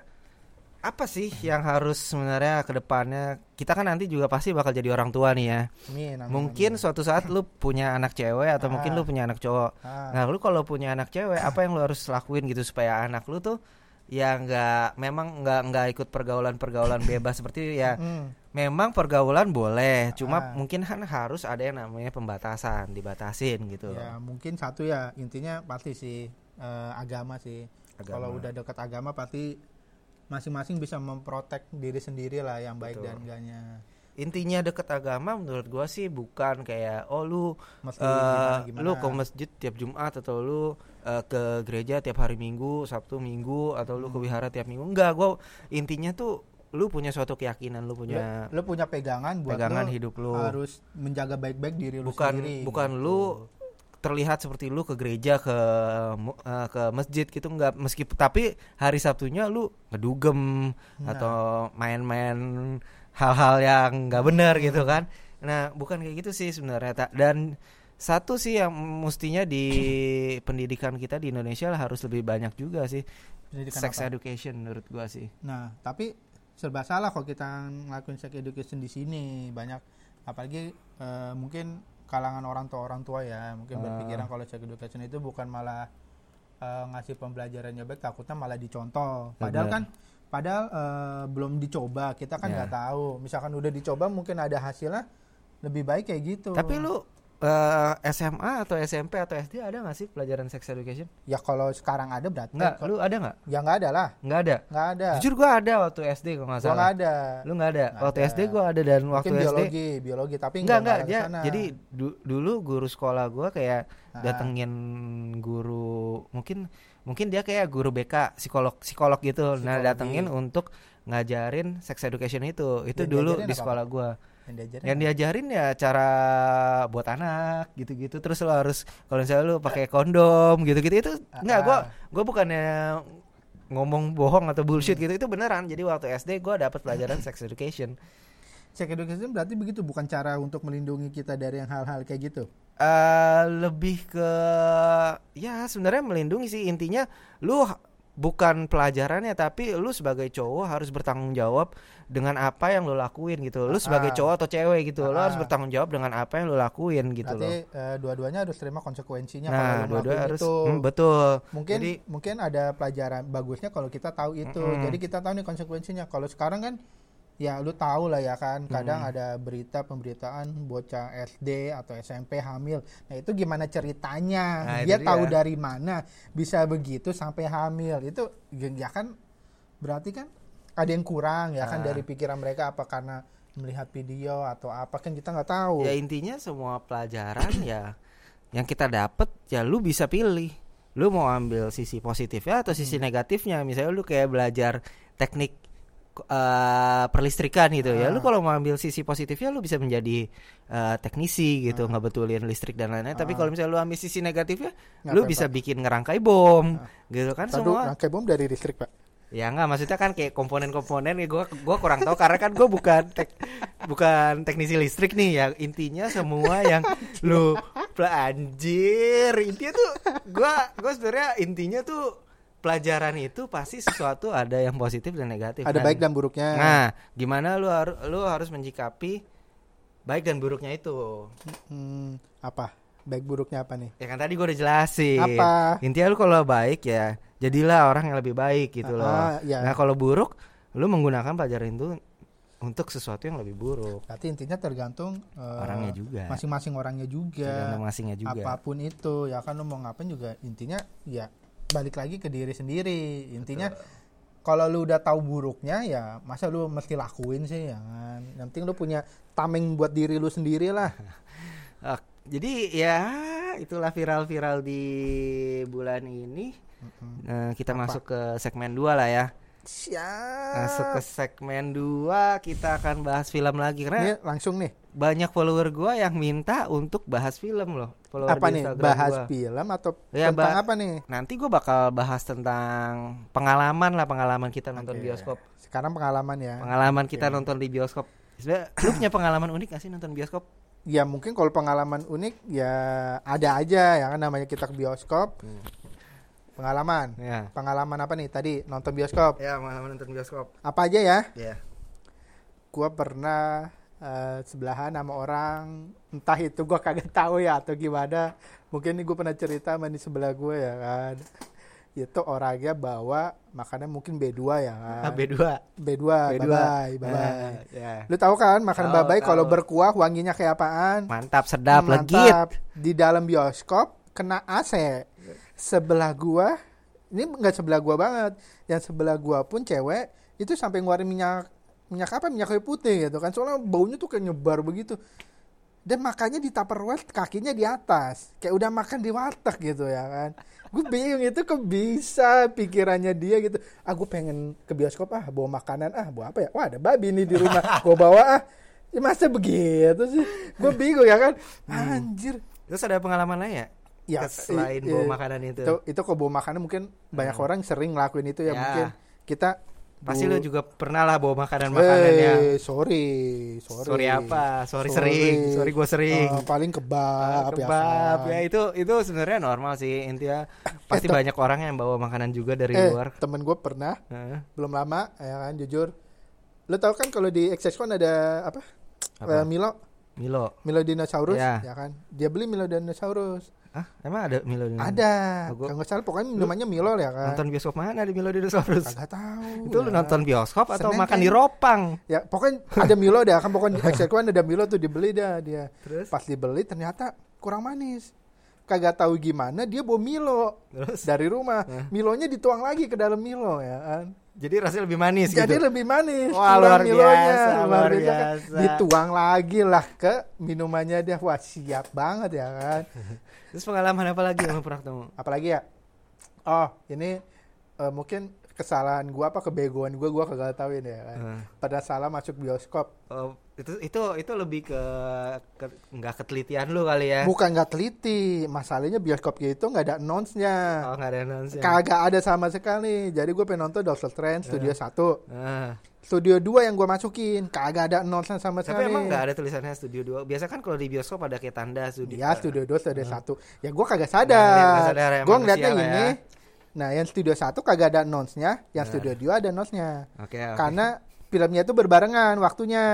apa sih yang harus sebenarnya ke depannya, kita kan nanti juga pasti bakal jadi orang tua nih ya. Amin, amin, mungkin amin. Suatu saat lu punya anak cewek atau ah. mungkin lu punya anak cowok. Ah. Nah lu kalau punya anak cewek, apa yang lu harus lakuin gitu supaya anak lu tuh ya nggak, memang nggak nggak ikut pergaulan-pergaulan bebas seperti ya. Mm. Memang pergaulan boleh, cuma ah. mungkin kan harus ada yang namanya pembatasan, dibatasin gitu. Ya mungkin satu ya intinya pasti sih uh, agama sih. Agama. Kalau udah dekat agama pasti masing-masing bisa memprotek diri sendiri lah yang baik. Betul. Dan enggaknya. Intinya deket agama menurut gua sih bukan kayak oh lu uh, gimana, gimana. Lu ke masjid tiap Jumat atau lu uh, ke gereja tiap hari Minggu, Sabtu Minggu, atau lu hmm. ke wihara tiap minggu. Enggak, gua intinya tuh lu punya suatu keyakinan, lu punya lu, lu punya pegangan buat pegangan lu hidup lu harus menjaga baik-baik diri lu bukan, sendiri. Bukan gitu. Lu terlihat seperti lu ke gereja, ke uh, ke masjid gitu, enggak, meskipun tapi hari Sabtunya lu ngedugem nah. atau main-main hal-hal yang enggak benar gitu kan. Nah, bukan kayak gitu sih sebenarnya. Dan satu sih yang mestinya di pendidikan kita di Indonesia harus lebih banyak juga sih Pendidikan sex apa? education menurut gua sih. Nah, tapi serba salah kalau kita ngelakuin sex education di sini. Banyak apalagi uh, mungkin kalangan orang tua orang tua ya, mungkin Uh. berpikiran kalau sex education itu bukan malah uh, ngasih pembelajarannya baik, takutnya malah dicontoh. Padahal Bener. kan padahal uh, belum dicoba, kita kan nggak Ya. tahu. Misalkan udah dicoba mungkin ada hasilnya, lebih baik kayak gitu. Tapi lu uh, S M A atau S M P atau S D ada nggak sih pelajaran sex education? ya kalau sekarang ada berarti Nggak, lu ada nggak? ya nggak ada lah, Nggak ada. nggak ada. Jujur gua ada waktu S D kalau nggak Gua salah. nggak ada. Lu nggak ada. Nggak Waktu ada. S D gua ada dan waktu Mungkin S D biologi, biologi tapi Enggak, enggak, nggak dia, kesana. jadi du- dulu guru sekolah gua kayak Ah. datengin guru, mungkin mungkin dia kayak guru B K, psikolog psikolog gitu. Nah, Psikologi. datengin untuk ngajarin sex education itu. Itu Yang dulu diajarin di apa? sekolah gua. Yang diajarin Yang diajarin ya cara buat anak gitu-gitu. Terus lo harus kalau misalnya lu pakai kondom gitu-gitu itu enggak, gua gua bukannya ngomong bohong atau bullshit Hmm. gitu, itu beneran. Jadi waktu S D gua dapat pelajaran sex education. sex education berarti begitu, bukan cara untuk melindungi kita dari yang hal-hal kayak gitu. Eh lebih ke ya sebenarnya melindungi sih, intinya lu h- bukan pelajarannya, tapi lu sebagai cowok harus bertanggung jawab dengan apa yang lu lakuin gitu. Lu sebagai Ah. cowok atau cewek gitu, lu Ah. harus bertanggung jawab dengan apa yang lu lakuin gitu loh. Berarti eh, dua-duanya harus terima konsekuensinya Nah, kalau lu dua-dua ngelakuin harus itu. hmm, betul. Mungkin Jadi mungkin ada pelajaran bagusnya kalau kita tahu itu. Mm-mm. Jadi kita tahu nih konsekuensinya. Kalau sekarang kan ya lu tahu lah ya kan, kadang Hmm. ada berita pemberitaan bocah S D atau S M P hamil. Nah, itu gimana ceritanya? Nah, itu dia tahu dia. dari mana bisa begitu sampai hamil. Itu ya kan berarti kan ada yang kurang ya kan Ah. dari pikiran mereka, apa karena melihat video atau apa, kan kita nggak tahu. ya intinya semua pelajaran ya yang kita dapet ya lu bisa pilih. Lu mau ambil sisi positifnya atau sisi Hmm. negatifnya. Misalnya lu kayak belajar teknik eh, perlistrikan gitu ya. Ah. Lu kalau mau ambil sisi positifnya lu bisa menjadi eh, teknisi gitu, Ah. ngebetulin listrik dan lain-lain. Tapi Ah. kalau misalnya lu ambil sisi negatifnya, Nggak lu apa-apa. bisa bikin ngerangkai bom Ah. gitu kan. Tadu, Semua rangkai bom dari listrik, Pak. ya enggak, maksudnya kan kayak komponen-komponen ya, gua gua kurang tahu karena kan gua bukan tek, bukan teknisi listrik nih ya. Intinya semua yang lu anjir, intinya tuh gua gua sebenarnya intinya tuh pelajaran itu pasti sesuatu ada yang positif dan negatif. Ada kan? baik dan buruknya. Nah, gimana lu harus lu harus menyikapi baik dan buruknya itu. Hmm, apa? Baik buruknya apa nih? Ya kan tadi gua udah jelasin. Apa? Intinya lu kalau baik ya jadilah orang yang lebih baik gitu loh. Ah, iya. Nah, kalau buruk lu menggunakan pelajaran itu untuk sesuatu yang lebih buruk. Berarti intinya tergantung eh, Orangnya juga. masing-masing orangnya juga. Tergantung masingnya juga. Apapun itu ya kan, lu mau ngapain juga intinya ya balik lagi ke diri sendiri. Intinya kalau lu udah tahu buruknya ya masa lu mesti lakuin sih ya kan. Yang penting lu punya tameng buat diri lu sendiri lah. Ah, jadi ya itulah viral-viral di bulan ini. Nah, kita Apa? masuk ke segmen dua lah ya. Siap. Masuk ke segmen dua, kita akan bahas film lagi karena Ini langsung nih. banyak follower gua yang minta untuk bahas film loh. Follower Apa di nih? Instagram Bahas gua. film atau Ya, tentang ba- apa nih? Nanti gue bakal bahas tentang pengalaman lah, pengalaman kita nonton Oke. bioskop. Sekarang pengalaman ya. Pengalaman kita Oke. nonton di bioskop. Sebenarnya lu punya pengalaman unik gak sih nonton bioskop? Ya mungkin kalau pengalaman unik ya ada aja ya kan, namanya kita ke bioskop. Pengalaman. Ya. Pengalaman apa nih tadi nonton bioskop? Ya, pengalaman nonton bioskop. Apa aja ya? Ya. Gua pernah eh, sebelahan sama orang, entah itu gua kagak tahu ya atau gimana. Mungkin nih gue pernah cerita sama di sebelah gue ya kan. Itu orangnya bawa makanan mungkin B dua ya kan. Ah, B dua. B dua, B dua. bye bye. Ah, ya. Lu tahu kan makanan Tahu, babai kalau tahu. berkuah wanginya kayak apaan? Mantap, sedap, Mantap. legit. Di dalam bioskop kena A C. Sebelah gua, ini enggak sebelah gua banget. Yang sebelah gua pun cewek itu sampai ngeluarin minyak minyak apa? Minyak kayu putih gitu kan. Soalnya baunya tuh kayak nyebar begitu. Dan makannya di Tupperware, kakinya di atas. Kayak udah makan di warteg gitu ya kan. Gue bingung itu kok bisa pikirannya dia gitu. Ah gue pengen ke bioskop ah, bawa makanan ah, bawa apa ya? Wah ada babi nih di rumah, gue bawa ah. Ya, masa begitu sih? Gue bingung ya kan. Anjir. Terus ada pengalaman lain ya? Ya, Selain i- bawa i- makanan itu. Itu, itu kok bawa makanan mungkin banyak orang sering ngelakuin itu ya, Ya. mungkin kita Pasti lu juga pernah lah bawa makanan-makanan Eh, yang sorry, sorry. sorry apa? Sorry, sering. Sorry gue sering. Eh, paling kebab, Ah, kebab ya. ya itu itu sebenarnya normal sih intinya. Pasti Eh, te- banyak orang yang bawa makanan juga dari Eh, luar. temen gue pernah Heeh. belum lama ya kan jujur. Lo tau kan kalau di Exexcon ada apa? Apa? Eh, Milo, Milo. Milo dinosaurus Ya. ya kan. Dia beli Milo dinosaurus. Ah, emang ada Milo di Ada. Oh, gua- Kalau nggak salah pokoknya minumannya Milo ya kan. Nonton bioskop mana di Milo Dinosaurus? Kagak tahu. Itu lu ya. nonton bioskop atau Senin makan kan- di Ropang? Ya pokoknya ada Milo dah kan pokoknya di Exexcon ada Milo tuh dibeli dah dia. Terus? Pas dibeli ternyata kurang manis. Kagak tahu gimana dia bawa Milo Terus? dari rumah. Hah? Milonya dituang lagi ke dalam Milo ya kan. Jadi rasanya lebih manis Jadi gitu. lebih manis. Wah, kurang luar Milonya. biasa, luar kan. biasa. Dituang lagi lah ke minumannya dia. Wah siap banget ya kan. Terus pengalaman apa lagi yang lu pernah ketemu? Apalagi ya? Oh ini eh, mungkin kesalahan gua apa kebegoan gua gua kagak tahuin ya kan. Hmm. Pada salah masuk bioskop. Oh, itu itu itu lebih ke, ke nggak ketelitian lu kali ya? Bukan nggak teliti, masalahnya bioskop gitu nggak ada announce-nya. Oh, nggak ada announce. Kagak ada sama sekali. Jadi gue pengen nonton Doctor Strange Studio satu. Ah. Studio dua yang gue masukin kagak ada announce sama Tapi sekali. emang nggak ada tulisannya Studio dua. Biasa kan kalau di bioskop ada kayak tanda studio. Ya Studio dua Studio satu. Ya gue kagak Nggak nggak sadar. sadar ya, Gue manusia ngeliatnya lah ini. ya. Nah yang Studio satu kagak ada announce-nya. Yang Nah. Studio dua ada announce-nya. Oke, oke. Karena filmnya itu berbarengan waktunya.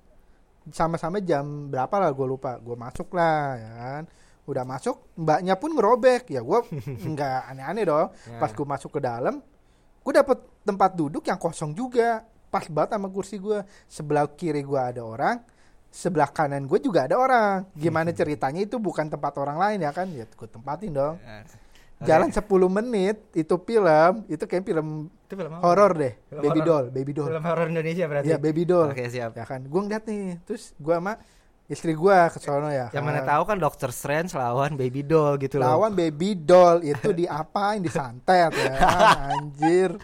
Sama-sama jam berapa lah gue lupa. Gue masuk lah ya kan. Udah masuk mbaknya pun ngerobek. Ya gue nggak aneh-aneh dong. Ya. Pas gue masuk ke dalam. Gue dapet tempat duduk yang kosong juga. Pas banget sama kursi gue. Sebelah kiri gue ada orang. Sebelah kanan gue juga ada orang. Gimana ceritanya itu bukan tempat orang lain ya kan. Ya gue tempatin dong. Ya. Jalan sepuluh menit itu film. Itu kayak film Itu film apa? horor deh. Film Baby horor. doll. Baby doll. Film horor Indonesia berarti. Ya baby doll. Oke, siap. Ya kan. Gue ngeliat nih. Terus gue sama istri gue ke sono ya. Yang kan. mana tahu kan Doctor Strange lawan Baby Doll gitu loh. Lawan baby doll itu diapain disantet ya kan, anjir.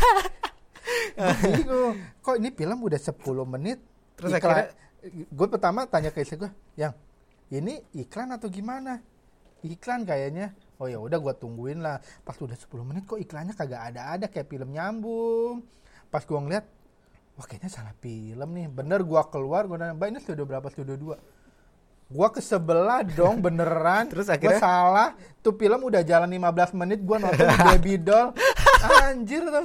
Gue bingung. Kok ini film udah sepuluh menit? Terus Iklan- akhirnya- gue pertama tanya ke istri gue, "Yang ini iklan atau gimana?" Iklan kayaknya. Oh ya udah gue tungguin lah. Pas udah sepuluh menit kok iklannya kagak ada-ada kayak film nyambung. Pas gue ngeliat, wah kayaknya salah film nih. Bener gue keluar, gue nanya, "Mbak ini studio berapa? Studio dua?" Gue ke sebelah dong beneran. Terus Gue akhirnya? salah. Tuh film udah jalan lima belas menit. Gue nonton Baby Doll. Anjir tuh.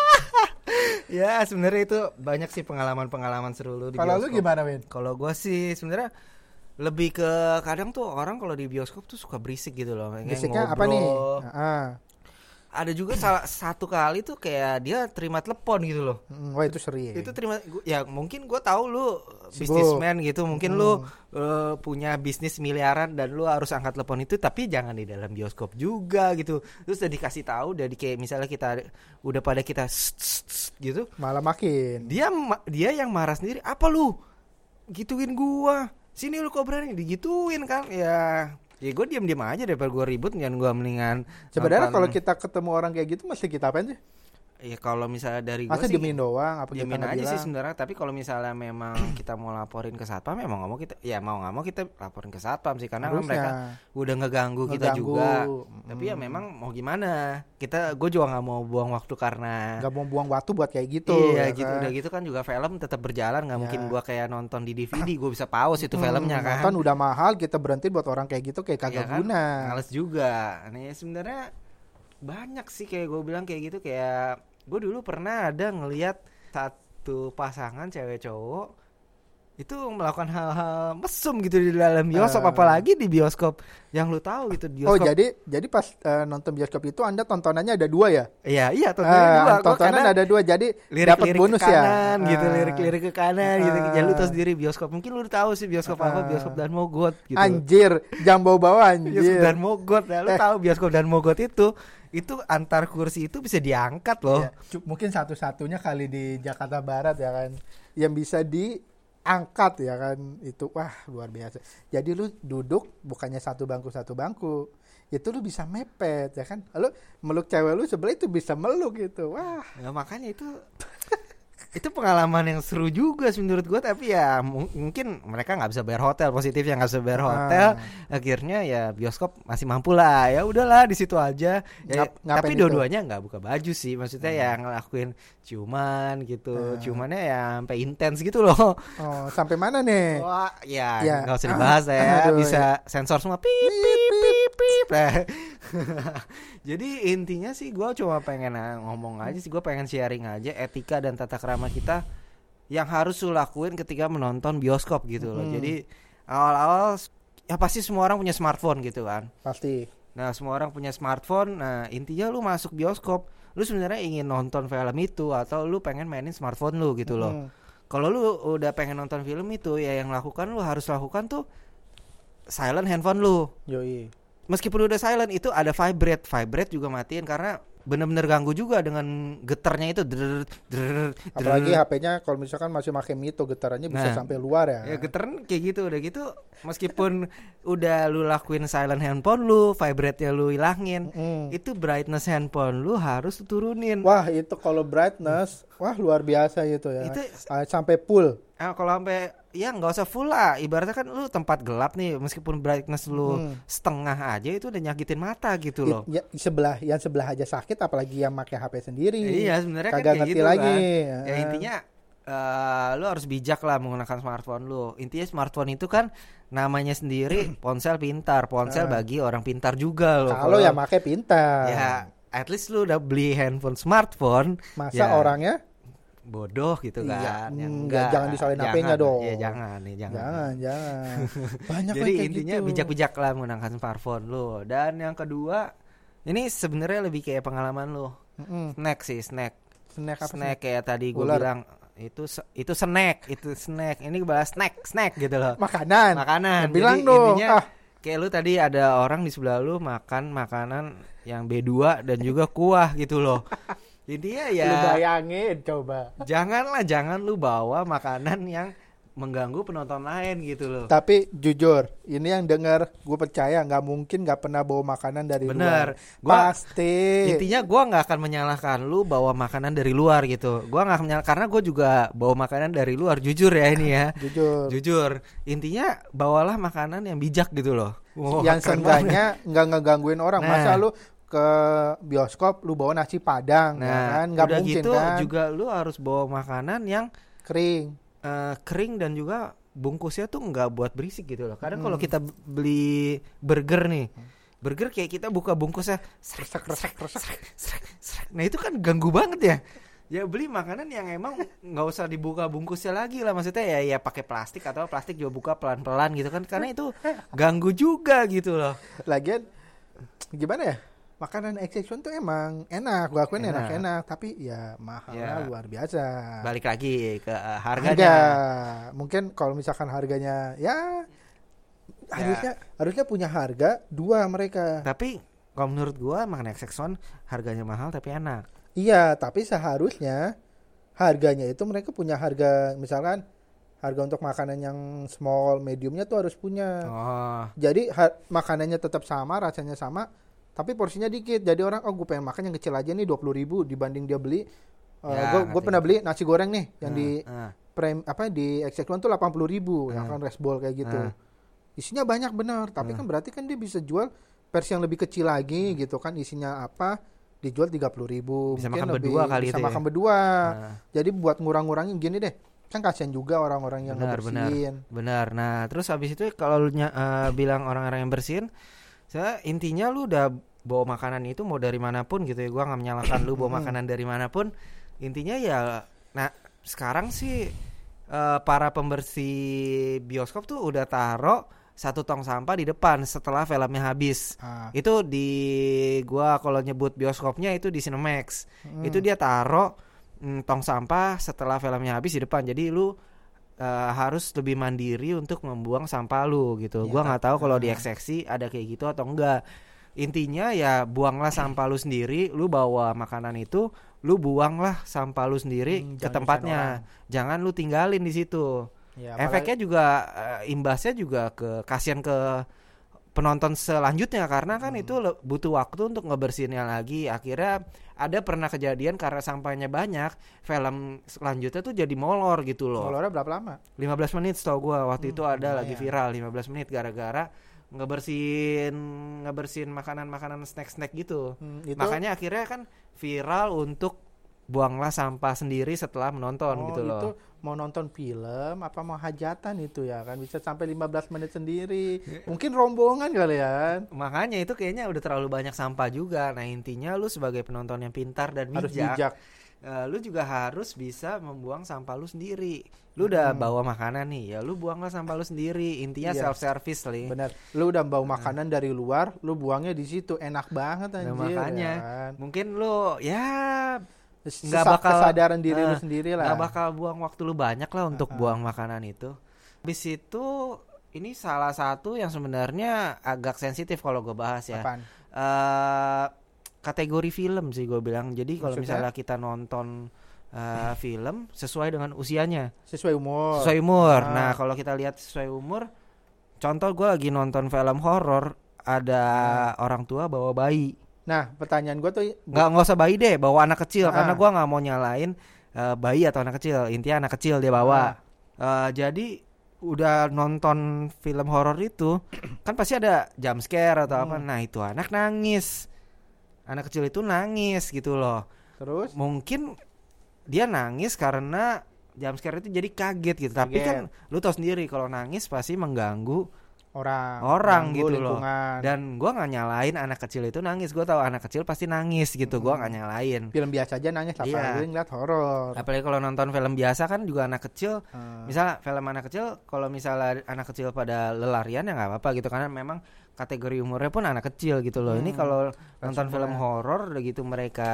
Ya sebenarnya itu banyak sih pengalaman-pengalaman seru lu di Kalau lu bioskop. gimana, Win? Kalau gue sih sebenarnya lebih ke kadang tuh orang kalau di bioskop tuh suka berisik gitu loh. Kayak Bisiknya apa nih? ngobrol. Ah. Ada juga salah satu kali tuh kayak dia terima telepon gitu loh. Mm, wah itu sering. Itu terima gua- ya mungkin gue tahu lu Sibuk. businessman gitu, mungkin Hmm. lu uh, punya bisnis miliaran dan lu harus angkat telepon itu, tapi jangan di dalam bioskop juga gitu. Terus udah dikasih tahu, udah di kayak misalnya kita udah pada kita sst, sst, sst, gitu, Malah makin. dia ma- dia yang marah sendiri, apa lu gituin gua, sini lu kok berani digituin kan ya. Ya gue diam-diam aja daripada gue ribut, dan gue mendingan Sebenarnya nonton. kalau kita ketemu orang kayak gitu mesti kita apain sih? Ya kalau misalnya dari gue Masa sih diemin doang apa kita diamin nggak aja sih bilang? sebenarnya. Tapi kalau misalnya memang kita mau laporin ke satpam, ya mau nggak mau kita ya mau nggak mau kita laporin ke satpam sih, karena kan Harusnya. mereka udah ngeganggu kita Ngeganggu. juga. Hmm. Tapi ya memang mau gimana, kita gue juga nggak mau buang waktu karena Nggak mau buang waktu buat kayak gitu. iya ya gitu kan? udah gitu kan juga film tetap berjalan, nggak Ya. mungkin gue kayak nonton di D V D gue bisa pause itu filmnya Hmm, kan. nonton udah mahal kita berhenti buat orang kayak gitu kayak kagak Iya kan? guna. Males juga. Nih sebenarnya banyak sih kayak gue bilang kayak gitu. Kayak gue dulu pernah ada ngelihat satu pasangan cewek cowok itu melakukan hal-hal mesum gitu di dalam bioskop, Uh. apalagi di bioskop yang lu tahu gitu di Oh bioskop. jadi jadi pas eh, nonton bioskop itu Anda tontonannya ada dua ya? Iya iya Eh, tontonan dua. Gua tontonan kadang ada dua jadi dapat lirik-lirik bonus ke ya. kanan gitu, Ah. lirik-lirik ke kanan gitu. Ah. Ya lu tahu sendiri bioskop. Mungkin lu tahu sih bioskop apa, Ah. bioskop dan Mogot gitu. Anjir, jam bawa-bawa Bioskop anjir. dan Mogot. Ya, lu Eh. tahu bioskop dan Mogot itu itu antar kursi itu bisa diangkat loh. Ya, cu- mungkin satu-satunya kali di Jakarta Barat ya kan yang bisa diangkat ya kan itu wah luar biasa. Jadi lu duduk bukannya satu bangku satu bangku, itu lu bisa mepet ya kan. Lu meluk cewek lu sebelah itu bisa meluk gitu. Wah, Ya, makanya itu itu pengalaman yang seru juga sih menurut gue, tapi ya m- mungkin mereka nggak bisa bayar hotel, positifnya nggak bisa bayar hotel, ah. akhirnya ya bioskop masih mampu lah, ya udahlah di situ aja. Ya, Ngap, tapi dua-duanya nggak buka baju sih, maksudnya hmm. ya ngelakuin ciuman gitu, hmm. ciumannya ya sampai intens gitu loh. Oh, sampai mana nih? Wah, ya ya. nggak usah dibahas ya, Aduh, bisa ya. Sensor semua, pip pip pip pip. Jadi intinya sih gue cuma pengen ngomong aja sih, gue pengen sharing aja etika dan tata krama kita yang harus lu lakuin ketika menonton bioskop gitu loh. Hmm. Jadi awal-awal ya pasti semua orang punya smartphone gitu kan. Pasti. Nah semua orang punya smartphone. Nah intinya lu masuk bioskop, lu sebenarnya ingin nonton film itu atau lu pengen mainin smartphone lu gitu loh. Hmm. Kalau lu udah pengen nonton film itu, ya yang lakukan lu harus lakukan tuh silent handphone lu. Yoi. Meskipun udah silent itu ada vibrate, vibrate juga matiin karena bener-bener ganggu juga dengan getarnya itu. Drrr, drrr, apalagi H P-nya kalau misalkan masih pakai Mito, getarannya bisa nah, sampai luar ya. Ya getaran kayak gitu, udah gitu meskipun udah lu lakuin silent handphone lu, vibrate-nya lu hilangin, mm. itu brightness handphone lu harus turunin. Wah, itu kalau brightness, wah luar biasa itu ya. Itu uh, sampai full. Ah, kalau sampai ya nggak usah full lah, ibaratnya kan lu tempat gelap nih, meskipun brightness lu hmm. setengah aja itu udah nyakitin mata gitu loh. Ya, sebelah yang sebelah aja sakit, apalagi yang pakai H P sendiri. Iya sebenarnya kan kayak gitu lagi. Kan. Ya intinya uh, lu harus bijak lah menggunakan smartphone lu. Intinya smartphone itu kan namanya sendiri ponsel pintar, ponsel uh. bagi orang pintar juga loh. Kalau yang pakai pintar. Ya at least lu udah beli handphone smartphone. Masa ya, orangnya bodoh gitu kan. Iya, enggak, jangan disalahin H P-nya dong. Iya, jangan nih, jangan. Jangan, jangan. Banyak jadi kayak intinya gitu. bijak-bijak lah menggunakan smartphone lo. Dan yang kedua, ini sebenarnya lebih kayak pengalaman lo. Mm-hmm. Snack sih, snack. Snack apa? Snack kayak tadi gue Ular. bilang itu itu snack, itu snack. Ini gue bahas snack, snack gitu loh. Makanan. Makanan. Ya, bilang dong. Intinya, ah. kayak lu tadi ada orang di sebelah lu makan makanan yang B dua dan juga kuah gitu loh. Intinya ya lu bayangin coba. Janganlah jangan lu bawa makanan yang mengganggu penonton lain gitu loh. Tapi jujur, ini yang dengar gue percaya nggak mungkin nggak pernah bawa makanan dari Bener. luar. Gua, pasti. Intinya gue nggak akan menyalahkan lu bawa makanan dari luar gitu. Gue nggak menyalahkan karena gue juga bawa makanan dari luar. Jujur ya ini ya. Jujur. Jujur. Intinya bawalah makanan yang bijak gitu loh. Wow, yang seenggaknya nggak ngegangguin orang. Nah. Masa lu ke bioskop lu bawa nasi padang, nah, ya kan nggak udah mungkin gitu, kan. Juga lu harus bawa makanan yang kering, uh, kering dan juga bungkusnya tuh nggak buat berisik gitu loh. Karena hmm. kalau kita beli burger nih, burger kayak kita buka bungkusnya, srek, srek, srek, srek, srek, srek. Nah itu kan ganggu banget ya. Ya beli makanan yang emang nggak usah dibuka bungkusnya lagi lah, maksudnya ya ya pakai plastik atau plastik juga buka pelan-pelan gitu kan, karena itu ganggu juga gitu loh. Lagian gimana ya? Makanan exception tuh emang enak, gue akuin enak-enak, tapi ya mahalnya ya, luar biasa. Balik lagi ke uh, harganya. Harga. Mungkin kalau misalkan harganya ya, ya harusnya harusnya punya harga dua mereka. Tapi kalau menurut gue makanan exception harganya mahal tapi enak. Iya, tapi seharusnya harganya itu mereka punya harga, misalkan harga untuk makanan yang small, mediumnya tuh harus punya. Oh. Jadi ha- makanannya tetap sama, rasanya sama, tapi porsinya dikit. Jadi orang, oh gue pengen makan yang kecil aja nih dua puluh ribu dibanding dia beli. Uh, ya, gue gue pernah beli nasi goreng nih yang uh, di uh. Prem, apa di Execuan tuh delapan puluh ribu, uh. yang kan rice bowl kayak gitu. Uh. Isinya banyak bener, tapi uh. kan berarti kan dia bisa jual versi yang lebih kecil lagi uh. gitu kan, isinya apa dijual tiga puluh ribu. Bisa mungkin makan lebih, berdua kali bisa itu makan ya? berdua. Uh. Jadi buat ngurang-ngurangin gini deh, kan kasihan juga orang-orang yang benar, ngebersihin. Benar, benar. Nah terus habis itu kalau lu uh, bilang orang-orang yang bersihin, saya intinya lu udah bawa makanan itu mau dari manapun gitu ya, gue nggak menyalahkan lu bawa makanan dari manapun. Intinya ya, nah sekarang sih uh, para pembersih bioskop tuh udah taruh satu tong sampah di depan setelah filmnya habis. Ah. Itu di gue kalau nyebut bioskopnya itu di Cinemax, hmm. itu dia taruh mm, tong sampah setelah filmnya habis di depan. Jadi lu uh, harus lebih mandiri untuk membuang sampah lu gitu. Ya, gue nggak tahu kalau di X X C ada kayak gitu atau enggak. Intinya ya buanglah sampah lu sendiri, lu bawa makanan itu, lu buanglah sampah lu sendiri hmm, ke tempatnya. Jangan lu tinggalin di situ. Ya, efeknya juga uh, imbasnya juga ke kasihan ke penonton selanjutnya karena kan hmm. itu le- butuh waktu untuk ngebersihinnya lagi. Akhirnya ada pernah kejadian karena sampahnya banyak, film selanjutnya tuh jadi molor gitu loh. Molornya berapa lama? lima belas menit setahu gua waktu hmm, itu ada lumayan. Lagi viral lima belas menit gara-gara ngebersihin ngebersihin makanan-makanan snack-snack gitu. Hmm, itu... Makanya akhirnya kan viral untuk buanglah sampah sendiri setelah menonton oh, gitu loh. Itu mau nonton film apa mau hajatan itu ya kan bisa sampai lima belas menit sendiri. Mungkin rombongan kali ya. Makanya itu kayaknya udah terlalu banyak sampah juga. Nah, intinya lu sebagai penonton yang pintar dan bijak, harus bijak. Uh, lu juga harus bisa membuang sampah lu sendiri. Lu udah hmm. bawa makanan nih, ya lu buanglah sampah lu sendiri. Intinya iya. self service li. Benar. Lu udah bawa makanan nah. dari luar, lu buangnya di situ. Enak banget anjir. Nah, makanya ya kan? Mungkin lu ya nggak bakal kesadaran diri uh, lu sendiri lah. Nggak bakal buang waktu lu banyak lah untuk uh-huh. buang makanan itu. Habis itu ini salah satu yang sebenarnya agak sensitif kalau gue bahas ya. Uh, kategori film sih gue bilang. Jadi kalau misalnya kita nonton uh, film sesuai dengan usianya. Sesuai umur. Sesuai umur. Ah. Nah kalau kita lihat sesuai umur, contoh gue lagi nonton film horor, ada ah. orang tua bawa bayi. Nah pertanyaan gue tuh nggak nggak usah bayi deh, bawa anak kecil ah. karena gue nggak mau nyalain uh, bayi atau anak kecil. Intinya anak kecil dia bawa. Ah. Uh, jadi udah nonton film horor itu kan pasti ada jump scare atau hmm. apa. Nah itu anak nangis, anak kecil itu nangis gitu loh. Terus mungkin dia nangis karena jump scare itu jadi kaget gitu. Kaget. Tapi kan lu tau sendiri kalau nangis pasti mengganggu orang orang gitu lingkungan. Loh. Dan gue nggak nyalain anak kecil itu nangis. Gue tahu anak kecil pasti nangis gitu. Hmm. Gue nggak nyalain. Film biasa aja nangis, apalagi ngeliat horor. Apalagi kalau nonton film biasa kan juga anak kecil. Hmm. Misal film anak kecil, kalau misalnya anak kecil pada lelarian ya nggak apa-apa gitu karena memang kategori umurnya pun anak kecil gitu loh. Hmm. Ini kalau nonton film horor udah gitu mereka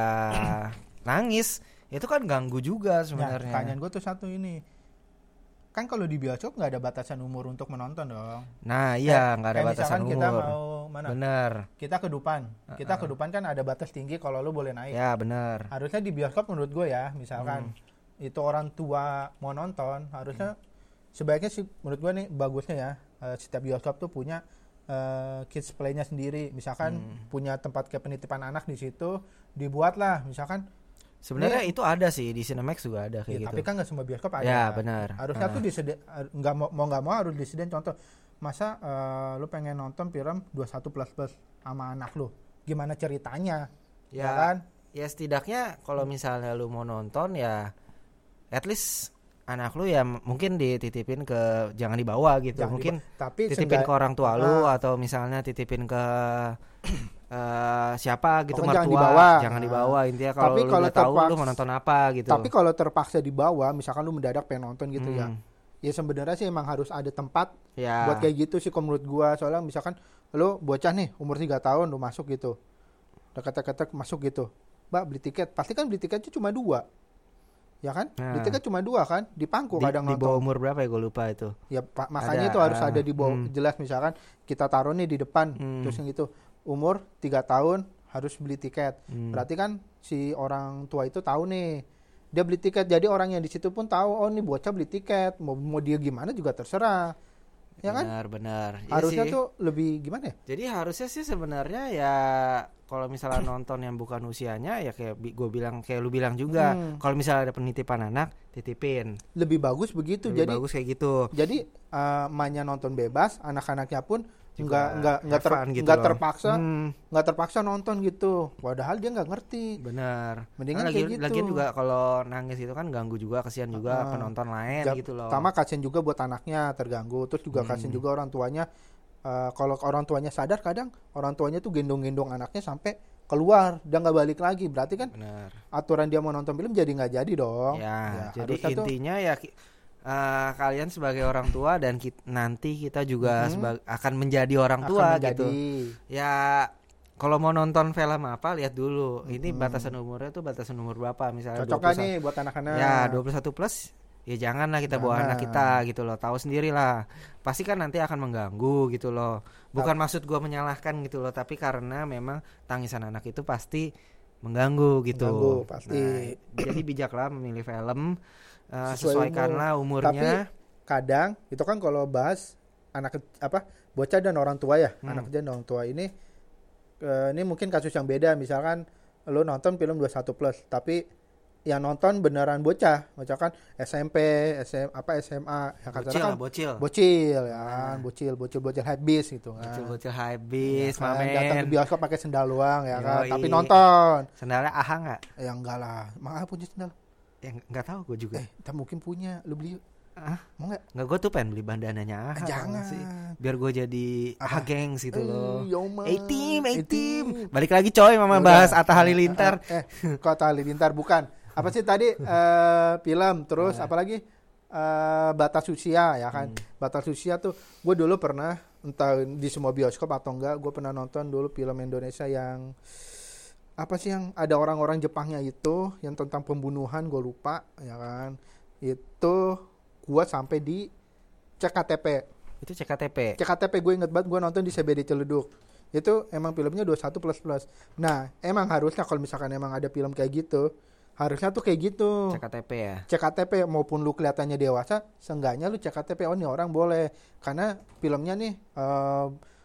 nangis, itu kan ganggu juga sebenarnya. Ya, pertanyaan gue tuh satu ini. Kan kalau di bioskop nggak ada batasan umur untuk menonton dong. Nah iya nggak ada batasan umur. Kita mau mana? Bener. Kita ke depan. Kita ke depan kan ada batas tinggi kalau lu boleh naik. Ya bener. Harusnya di bioskop menurut gue ya, misalkan hmm. itu orang tua mau nonton, harusnya hmm. sebaiknya sih menurut gue nih bagusnya ya, uh, setiap bioskop tuh punya uh, kids play-nya sendiri. Misalkan hmm. punya tempat kayak penitipan anak di situ, dibuatlah misalkan. Sebenarnya itu ada sih di Cinemax juga ada kayak ya, gitu. Tapi kan nggak semua bioskop ada. Ya benar. Harusnya uh. tuh disediain, nggak mau mau nggak mau harus disediain. Contoh, masa uh, lu pengen nonton film dua puluh satu plus plus sama anak lu, gimana ceritanya? Ya, ya kan? Ya setidaknya kalau misalnya lu mau nonton ya, at least anak lu ya mungkin dititipin ke, jangan dibawa gitu. Jangan mungkin dibawa. Tapi titipin seenggak, ke orang tua lu uh, atau misalnya titipin ke Uh, siapa gitu, mertua, jangan dibawa, jangan dibawa. Intinya kalau lu udah tahu lu mau nonton apa gitu. Tapi kalau terpaksa dibawa, misalkan lu mendadak pengen nonton gitu hmm. ya, ya sebenarnya sih emang harus ada tempat ya. Buat kayak gitu sih menurut gua. Soalnya misalkan lu bocah nih umur tiga tahun lu masuk gitu, deket-deket masuk gitu, mbak beli tiket, pasti kan beli tiketnya cuma dua, ya kan? Nah. Beli tiket cuma dua kan, di pangku di, kadang di nonton. Di bawah umur berapa ya gue lupa itu. Ya pa- makanya ada, itu harus uh, ada di bawah hmm. jelas. Misalkan kita taruh nih di depan, hmm. terus gitu. Umur tiga tahun harus beli tiket. Hmm. Berarti kan si orang tua itu tahu nih. Dia beli tiket. Jadi orang yang di situ pun tahu, oh nih bocah beli tiket. Mau mau dia gimana juga terserah. Ya kan? Benar, benar. Harusnya ya tuh lebih gimana ya? Jadi harusnya sih sebenarnya ya kalau misalnya nonton yang bukan usianya ya kayak gue bilang, kayak lu bilang juga. Hmm. Kalau misalnya ada penitipan anak, titipin. Lebih bagus begitu. Lebih jadi bagus kayak gitu. Jadi uh, mainnya nonton bebas, anak-anaknya pun nggak nggak nggak ter, gitu terpaksa nggak hmm. terpaksa nonton gitu, padahal dia nggak ngerti. Benar. Mendingan nah, kayak lagi, gitu. Lagian juga kalau nangis itu kan ganggu juga, kasihan juga uh, penonton lain ja, gitu loh. Sama kasihan juga buat anaknya terganggu, terus juga hmm. kasihan juga orang tuanya. Uh, kalau orang tuanya sadar, kadang orang tuanya tuh gendong-gendong anaknya sampai keluar, dia nggak balik lagi. Berarti kan bener. Aturan dia mau nonton film jadi nggak jadi dong. Ya, ya jadi intinya tuh, ya Uh, kalian sebagai orang tua dan kita, nanti kita juga mm-hmm. seba- akan menjadi orang tua menjadi. Gitu. Ya kalau mau nonton film apa lihat dulu. Mm-hmm. Ini batasan umurnya tuh batasan umur berapa misalnya. Cocok kan nih buat anak-anak. Ya dua puluh satu plus. Ya janganlah kita jangan. Bawa anak kita gitu loh. Tahu sendirilah. Pasti kan nanti akan mengganggu gitu loh. Bukan Tau. Maksud gua menyalahkan gitu loh, tapi karena memang tangisan anak itu pasti mengganggu gitu. Mengganggu pasti. Nah, jadi bijaklah memilih film. Uh, sesuaikanlah umur. umurnya. Tapi kadang itu kan kalau bahas anak apa bocah dan orang tua ya, Hmm. anak kecil dan orang tua ini uh, ini mungkin kasus yang beda. Misalkan lu nonton film dua puluh satu plus, tapi yang nonton beneran bocah, misalkan S M P, S M apa S M A, yang Bocil katakan lah, bocil. bocil ya kan, bocil, bocil, bocil habis gitu kan. Bocil-bocil habis, Ya kan, mamen. datang ke bioskop pakai sendal doang ya kan, Yoi. tapi nonton. Sendalnya aha nggak? Ya enggak lah, emang punya sendal. Ya nggak tahu gue juga. Eh, kita mungkin punya, lu beli yuk. Ah, Mau enggak? nggak, gue tuh pengen beli bandananya aha. Ah, jangan. sih. Biar gue jadi aha gengs gitu loh. Eh, Yoma. A-team, A-team. A-team. Balik lagi coy, mama Udah. bahas Atta Halilintar. Eh, eh, kok Atta Halilintar bukan? Apa sih tadi eh, film terus Nah. apalagi eh, batas usia ya kan? Hmm. Batas usia tuh gue dulu pernah entah di semua bioskop atau enggak, gue pernah nonton dulu film Indonesia yang apa sih yang ada orang-orang Jepangnya itu yang tentang pembunuhan, gue lupa ya kan? Itu gue sampai di C K T P. Itu C K T P. C K T P gue inget banget, gue nonton di C B D Ciledug. Itu emang filmnya dua puluh satu plus plus. Nah, emang harusnya kalau misalkan emang ada film kayak gitu, harusnya tuh kayak gitu. C K T P ya. C K T P maupun lu kelihatannya dewasa, seenggaknya lu C K T P, oh nih orang boleh. Karena filmnya nih eh,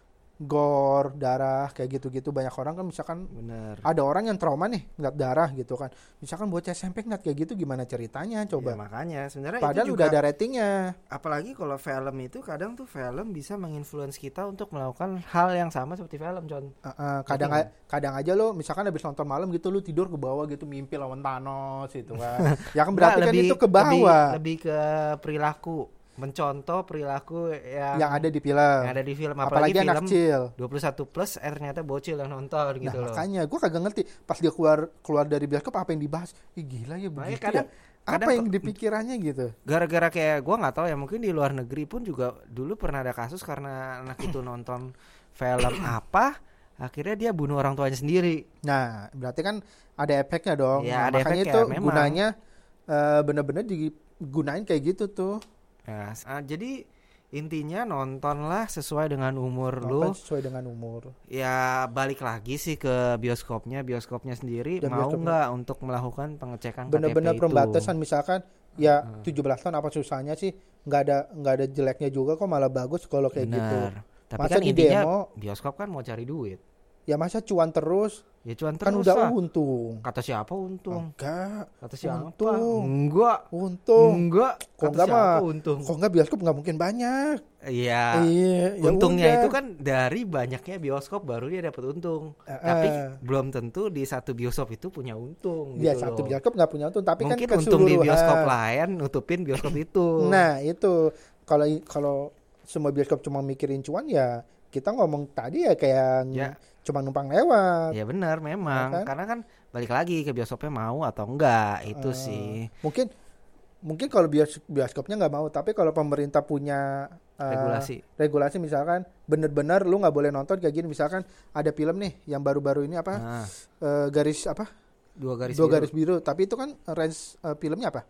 gore, darah, kayak gitu-gitu. Banyak orang kan misalkan Bener. ada orang yang trauma nih ngeliat darah gitu kan. Misalkan bocah S M P ngeliat kayak gitu gimana ceritanya Ya, coba. makanya sebenarnya Padahal itu udah juga, ada ratingnya. apalagi kalau film itu kadang tuh film bisa menginfluence kita untuk melakukan hal yang sama seperti film, Con. Uh, uh, kadang Betul. a- kadang aja lo misalkan habis nonton malam gitu lo tidur ke bawah gitu mimpi lawan Thanos gitu kan. Ya kan berarti Nggak, kan itu ke bawah Lebih, lebih ke perilaku, mencontoh perilaku yang yang ada di film. yang ada di film, apalagi, Apalagi anak film kecil. dua puluh satu plus eh ternyata bocil yang nonton Nah, gitu loh. makanya gue kagak ngerti pas dia keluar keluar dari bioskop apa yang dibahas. Ih gila ya Makanya begitu kadang- ya. kadang Apa yang kok- dipikirannya gitu. Gara-gara kayak gua nggak tahu ya, mungkin di luar negeri pun juga dulu pernah ada kasus karena anak itu nonton film apa, akhirnya dia bunuh orang tuanya sendiri. Nah, berarti kan ada efeknya dong. Ya, Nah, ada makanya efeknya, itu memang. gunanya eh, bener-bener digunain kayak gitu tuh. Ya, ah, jadi intinya nontonlah sesuai dengan umur lu. Nonton sesuai dengan umur. Ya balik lagi sih ke bioskopnya, bioskopnya sendiri Dan mau bioskopnya. nggak untuk melakukan pengecekan Bener-bener K T P itu. pembatasan misalkan ya Heeh. tujuh belas tahun apa susahnya sih, nggak ada nggak ada jeleknya juga kok, malah bagus kalau kayak gitu. Bener. Tapi Masa kan di intinya demo? bioskop kan mau cari duit. Ya masa cuan terus, Ya cuan kan terus udah lah. untung. Kata siapa untung? Enggak, Kata siapa? untung. Enggak. untung. Enggak. Kok Kata enggak siapa mah? untung? Kok enggak bioskop nggak mungkin banyak. Iya. Iya, ya Untungnya udah. itu kan dari banyaknya bioskop baru dia dapat untung. Eh, Tapi eh. belum tentu di satu bioskop itu punya untung. Ya gitu satu loh. bioskop nggak punya untung, tapi Mungkin kan untung di keseluruhan. bioskop lain nutupin bioskop itu. Nah itu kalau kalau semua bioskop cuma mikirin cuan ya kita ngomong tadi ya kayak Ya. cuma numpang lewat. Ya benar memang, Ya kan? karena kan balik lagi ke bioskopnya mau atau enggak itu Eh, sih. Mungkin mungkin kalau bios, bioskopnya nggak mau, tapi kalau pemerintah punya eh, Regulasi. regulasi misalkan bener-bener lu nggak boleh nonton kayak gini, misalkan ada film nih yang baru-baru ini apa Nah, eh, garis apa dua garis dua biru. garis biru, tapi itu kan range eh, filmnya apa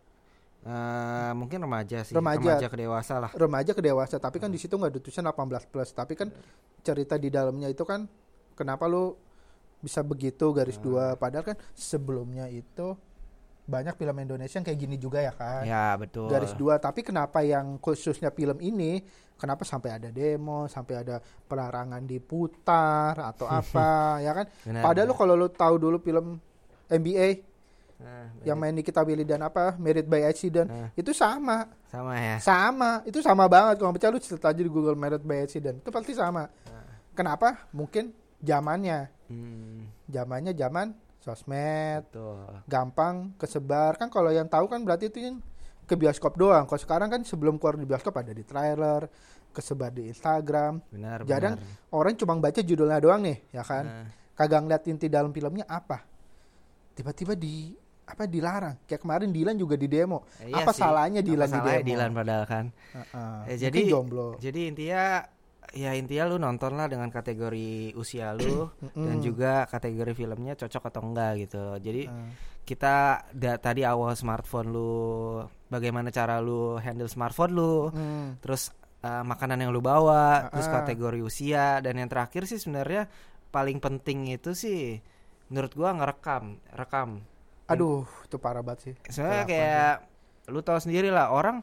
Eh, mungkin remaja sih, Remaja. remaja ke dewasa lah. remaja ke dewasa, tapi kan di situ nggak ada tulisan delapan belas plus, tapi kan cerita di dalamnya itu kan kenapa lu bisa begitu garis dua, padahal kan sebelumnya itu banyak film Indonesia yang kayak gini juga ya kan. Ya betul. Garis dua, tapi kenapa yang khususnya film ini kenapa sampai ada demo, sampai ada pelarangan diputar atau apa ya kan. Benar, Padahal lu benar. kalau lu tahu dulu film N B A Nah, yang main Nikita Willy dan apa Married by Accident, Nah. itu sama sama ya. sama itu sama banget. Kalau baca lu cerita aja di Google Married by Accident, itu pasti sama. Kenapa? Mungkin zamannya Hmm, zamannya zaman sosmed, betul. gampang kesebar kan. Kalau yang tahu kan berarti itu yang ke bioskop doang. Kalau sekarang kan sebelum keluar di bioskop ada di trailer, kesebar di Instagram. Benar, Jarang benar. orang cuma baca judulnya doang nih ya kan. Nah, Kagak ngeliat inti dalam filmnya apa. Tiba-tiba di apa dilarang. Kayak kemarin Dilan juga di demo. eh, iya apa sih. salahnya Dilan Apa di salahnya demo? Dilan padahal kan. Uh-uh. Eh, Mungkin jadi jomblo. jadi intinya ya intinya lu nonton lah dengan kategori usia lu dan juga kategori filmnya cocok atau enggak gitu. Jadi Uh. kita da- tadi awal smartphone lu, bagaimana cara lu handle smartphone lu, Hmm. terus uh, makanan yang lu bawa, terus Ah. kategori usia, dan yang terakhir sih sebenarnya paling penting itu sih menurut gua ngerekam, rekam. Aduh, itu parah banget sih. Sebenarnya Kayak apa kayak lu tahu sendiri lah, orang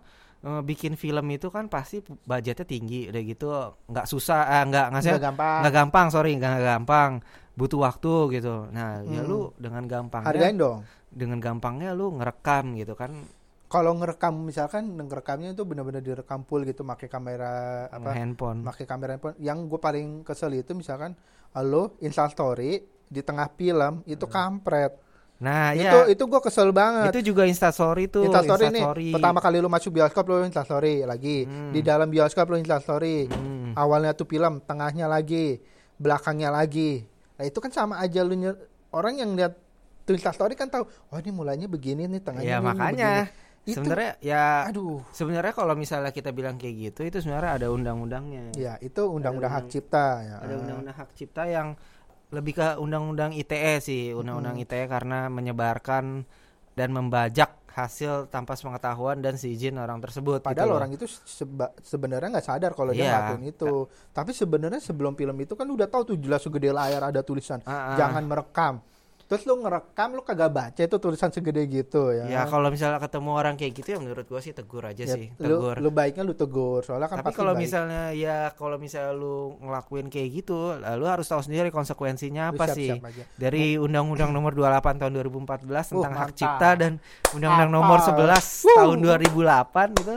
uh, bikin film itu kan pasti budgetnya tinggi, udah gitu nggak susah, eh, nggak nggak Nggak gampang. nggak gampang, sorry nggak gampang, butuh waktu gitu. Nah, Hmm. ya lu dengan gampangnya, Hargain dong. dengan gampangnya lu ngerekam gitu kan, Kalau ngerekam misalkan ngerekamnya itu benar-benar direkam full gitu, pakai kamera apa? handphone. Pakai kamera handphone. Yang gue paling kesel itu misalkan lo Insta story di tengah film itu kampret. Nah, itu ya itu gue kesel banget. itu juga Instastory tuh. Instastory nih, Instastory. pertama kali lu masuk bioskop lu Instastory lagi, Hmm. di dalam bioskop lu Instastory, Hmm. awalnya tuh film, tengahnya lagi, belakangnya lagi. Nah itu kan sama aja lu nye- orang yang lihat tuh Instastory kan tahu, oh ini mulainya begini nih, tengahnya Ya ini makanya begini. Itu, sebenarnya ya aduh, sebenarnya kalau misalnya kita bilang kayak gitu itu sebenarnya ada undang-undangnya. ya itu undang-undang Ada hak cipta ya. Ada undang-undang hak cipta yang lebih ke undang-undang I T E sih, undang-undang Hmm. I T E karena menyebarkan dan membajak hasil tanpa sepengetahuan dan seizin orang tersebut. Padahal gitu loh. orang itu seba- sebenarnya nggak sadar kalau dia Iya. ngelakuin itu. Tapi sebenarnya sebelum film itu kan lu udah tahu tuh jelas segede layar ada tulisan Ah, ah. jangan merekam. Terus lu ngerekam, lu kagak baca itu tulisan segede gitu ya. Ya kalau misalnya ketemu orang kayak gitu ya menurut gua sih tegur aja Ya, sih, lu, tegur. lu baiknya lu tegur soalnya kan Tapi pasti kalau baik. misalnya ya kalau misalnya lu ngelakuin kayak gitu, lu harus tahu sendiri konsekuensinya Lu apa siap-siap sih. aja. Dari Undang-Undang Nomor dua puluh delapan Tahun dua ribu empat belas Uh, tentang hak mantap. cipta dan Undang-Undang Hafal. Nomor sebelas Wuh. Tahun dua ribu delapan gitu.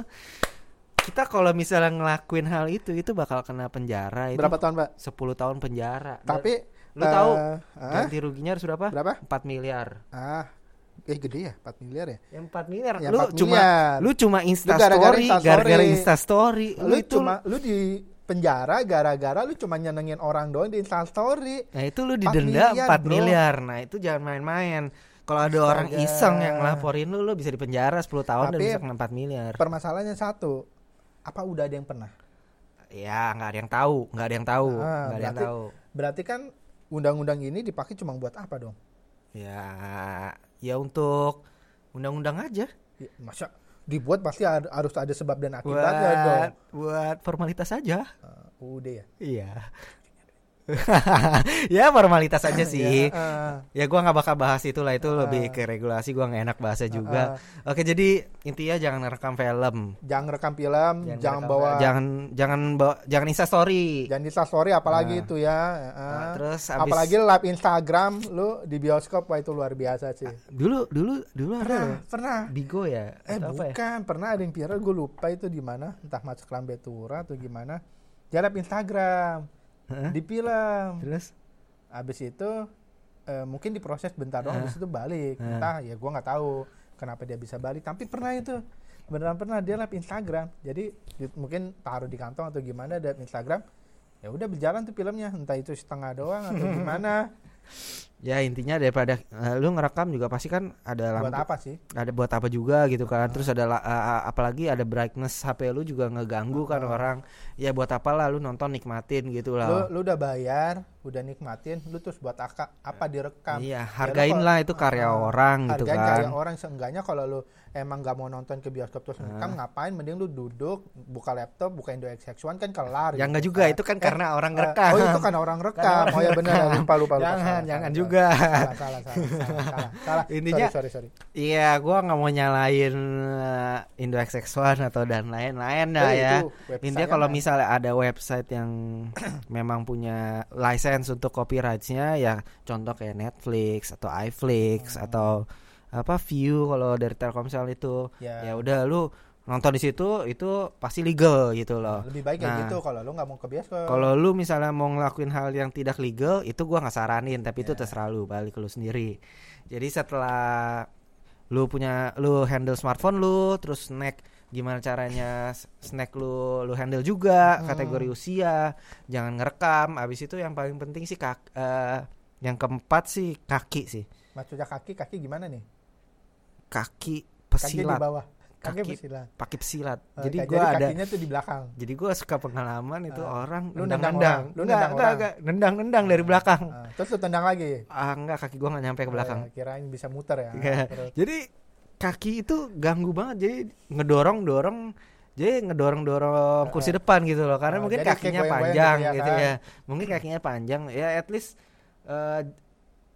Kita kalau misalnya ngelakuin hal itu itu bakal kena penjara itu Berapa tahun, Pak? sepuluh tahun penjara. Dan Tapi lu eh, tahu ah, ganti ruginya harus berapa? berapa? empat miliar. Ah, eh gede ya, empat miliar ya. Yang empat miliar. Ya, lu empat cuma miliar. lu cuma Insta Lu gara-gara story, Instastory. gara-gara Insta story. Lu, Lu itu cuma lu di penjara gara-gara lu cuma nyenengin orang doang di Instastory. Nah itu lu empat didenda miliar, empat bro. miliar. Nah itu jangan main-main. Kalau ada orang Astaga. iseng yang ngelaporin lu, lu bisa dipenjara sepuluh tahun dan Tapi bisa kena empat miliar. Permasalahannya satu, apa udah ada yang pernah? Ya nggak ada yang tahu, nggak ada yang tahu, Ah, nggak ada yang berarti- tahu. Berarti kan undang-undang ini dipakai cuma buat apa dong? Ya, ya untuk undang-undang aja. Ya, masa dibuat pasti ada- harus ada sebab dan akibatnya dong. Buat, buat formalitas aja. Uh, udah ya. Iya. Ya formalitas aja sih. Ya, ah. Ya gua nggak bakal bahas itu lah, itu Ah. lebih ke regulasi, gua nggak enak bahasnya juga. Oke, jadi intinya jangan rekam film. Jangan rekam film, jangan, rekam bawa, film. jangan jangan bawa, jangan Insta story. jangan Insta story apalagi Nah. itu ya. Ah. Nah, terus abis- apalagi live Instagram lu di bioskop, wah itu luar biasa sih. Dulu dulu dulu ada Pernah, loh. pernah. Bigo ya? Eh Atau apa ya? bukan, pernah ada yang viral, gue lupa itu di mana, entah masuk Lambe Tura atau gimana. Dia live Instagram Heeh. di film. Terus Abis itu eh, mungkin diproses bentar doang, Heeh. abis itu balik. Heeh. Entah ya gue nggak tahu kenapa dia bisa balik. Tapi pernah itu, beneran pernah dia live Instagram. Jadi di- mungkin taruh di kantong atau gimana, live Instagram. Ya udah berjalan tuh filmnya, entah itu setengah doang atau gimana. ya intinya daripada eh, lu ngerekam juga pasti kan ada lampu. Buat apa sih? Ada buat apa juga gitu kan. Terus ada la- uh, apalagi ada brightness H P lu juga ngeganggu kan Uh-uh. orang. Ya buat apalah lu nonton nikmatin gitu Lu, lah. lu udah bayar, udah nikmatin, lu terus buat apa, apa direkam? Iya, Ya lu hargain kalau- lah itu karya Ah, orang gitu hargain kan. karya orang. Seenggaknya kalau lu emang gak mau nonton ke bioskop terus rekam, ngapain, mending lu duduk buka laptop, buka Indo X X satu kan kelar. Ya gitu enggak juga, itu kan karena orang eh, ngerekam. oh itu kan orang rekam. Oh ya benar, lupa lupa lupa. Jangan, Salah, jangan salah, juga. Salah salah salah salah. salah, salah. Intinya- sorry sorry. sorry. Iya, gua nggak mau nyalain uh, Indo X X satu atau dan lain-lain dah Eh, ya. itu website Intinya kalau kan. misalnya ada website yang memang punya license untuk copyright-nya, ya contoh kayak Netflix atau iFlix Hmm. atau apa View kalau dari Telkomsel itu, Ya. ya udah lu nonton di situ itu pasti legal gitu loh. Lebih baik kayak Nah, gitu kalau lu nggak mau ke bioskop. Kalau lu misalnya mau ngelakuin hal yang tidak legal, itu gua nggak saranin, tapi itu Ya. terserah lu, balik ke lu sendiri. Jadi setelah lu punya lu handle smartphone lu, terus snack gimana caranya s- snack lu lu handle juga Hmm. kategori usia, jangan ngerekam. Abis itu yang paling penting sih kak, eh, yang keempat sih kaki sih, Maksudnya kaki, kaki gimana nih? kaki Kaki di pesilat, bawah. Kaki, Kaki- pesilat. pakai pesilat. Eh, Jadi kayak- gua ada kakinya tuh di belakang. Jadi gue suka pengalaman itu Ah. orang Lu nendang nendang-nendang, orang, lu Enggak, nendang enggak, orang. enggak, nendang-nendang dari belakang. Ah, terus lu tendang lagi. Ah enggak, kaki gue nggak nyampe ke belakang. Oh, ya, kirain bisa muter ya. Iya. Terus. Jadi kaki itu ganggu banget, jadi ngedorong-dorong, jadi ngedorong-dorong kursi depan gitu loh, karena Oh, mungkin jadi kayak kakinya goyang-goyang panjang gitu ya gitu kan? ya, mungkin kakinya panjang ya, at least eh,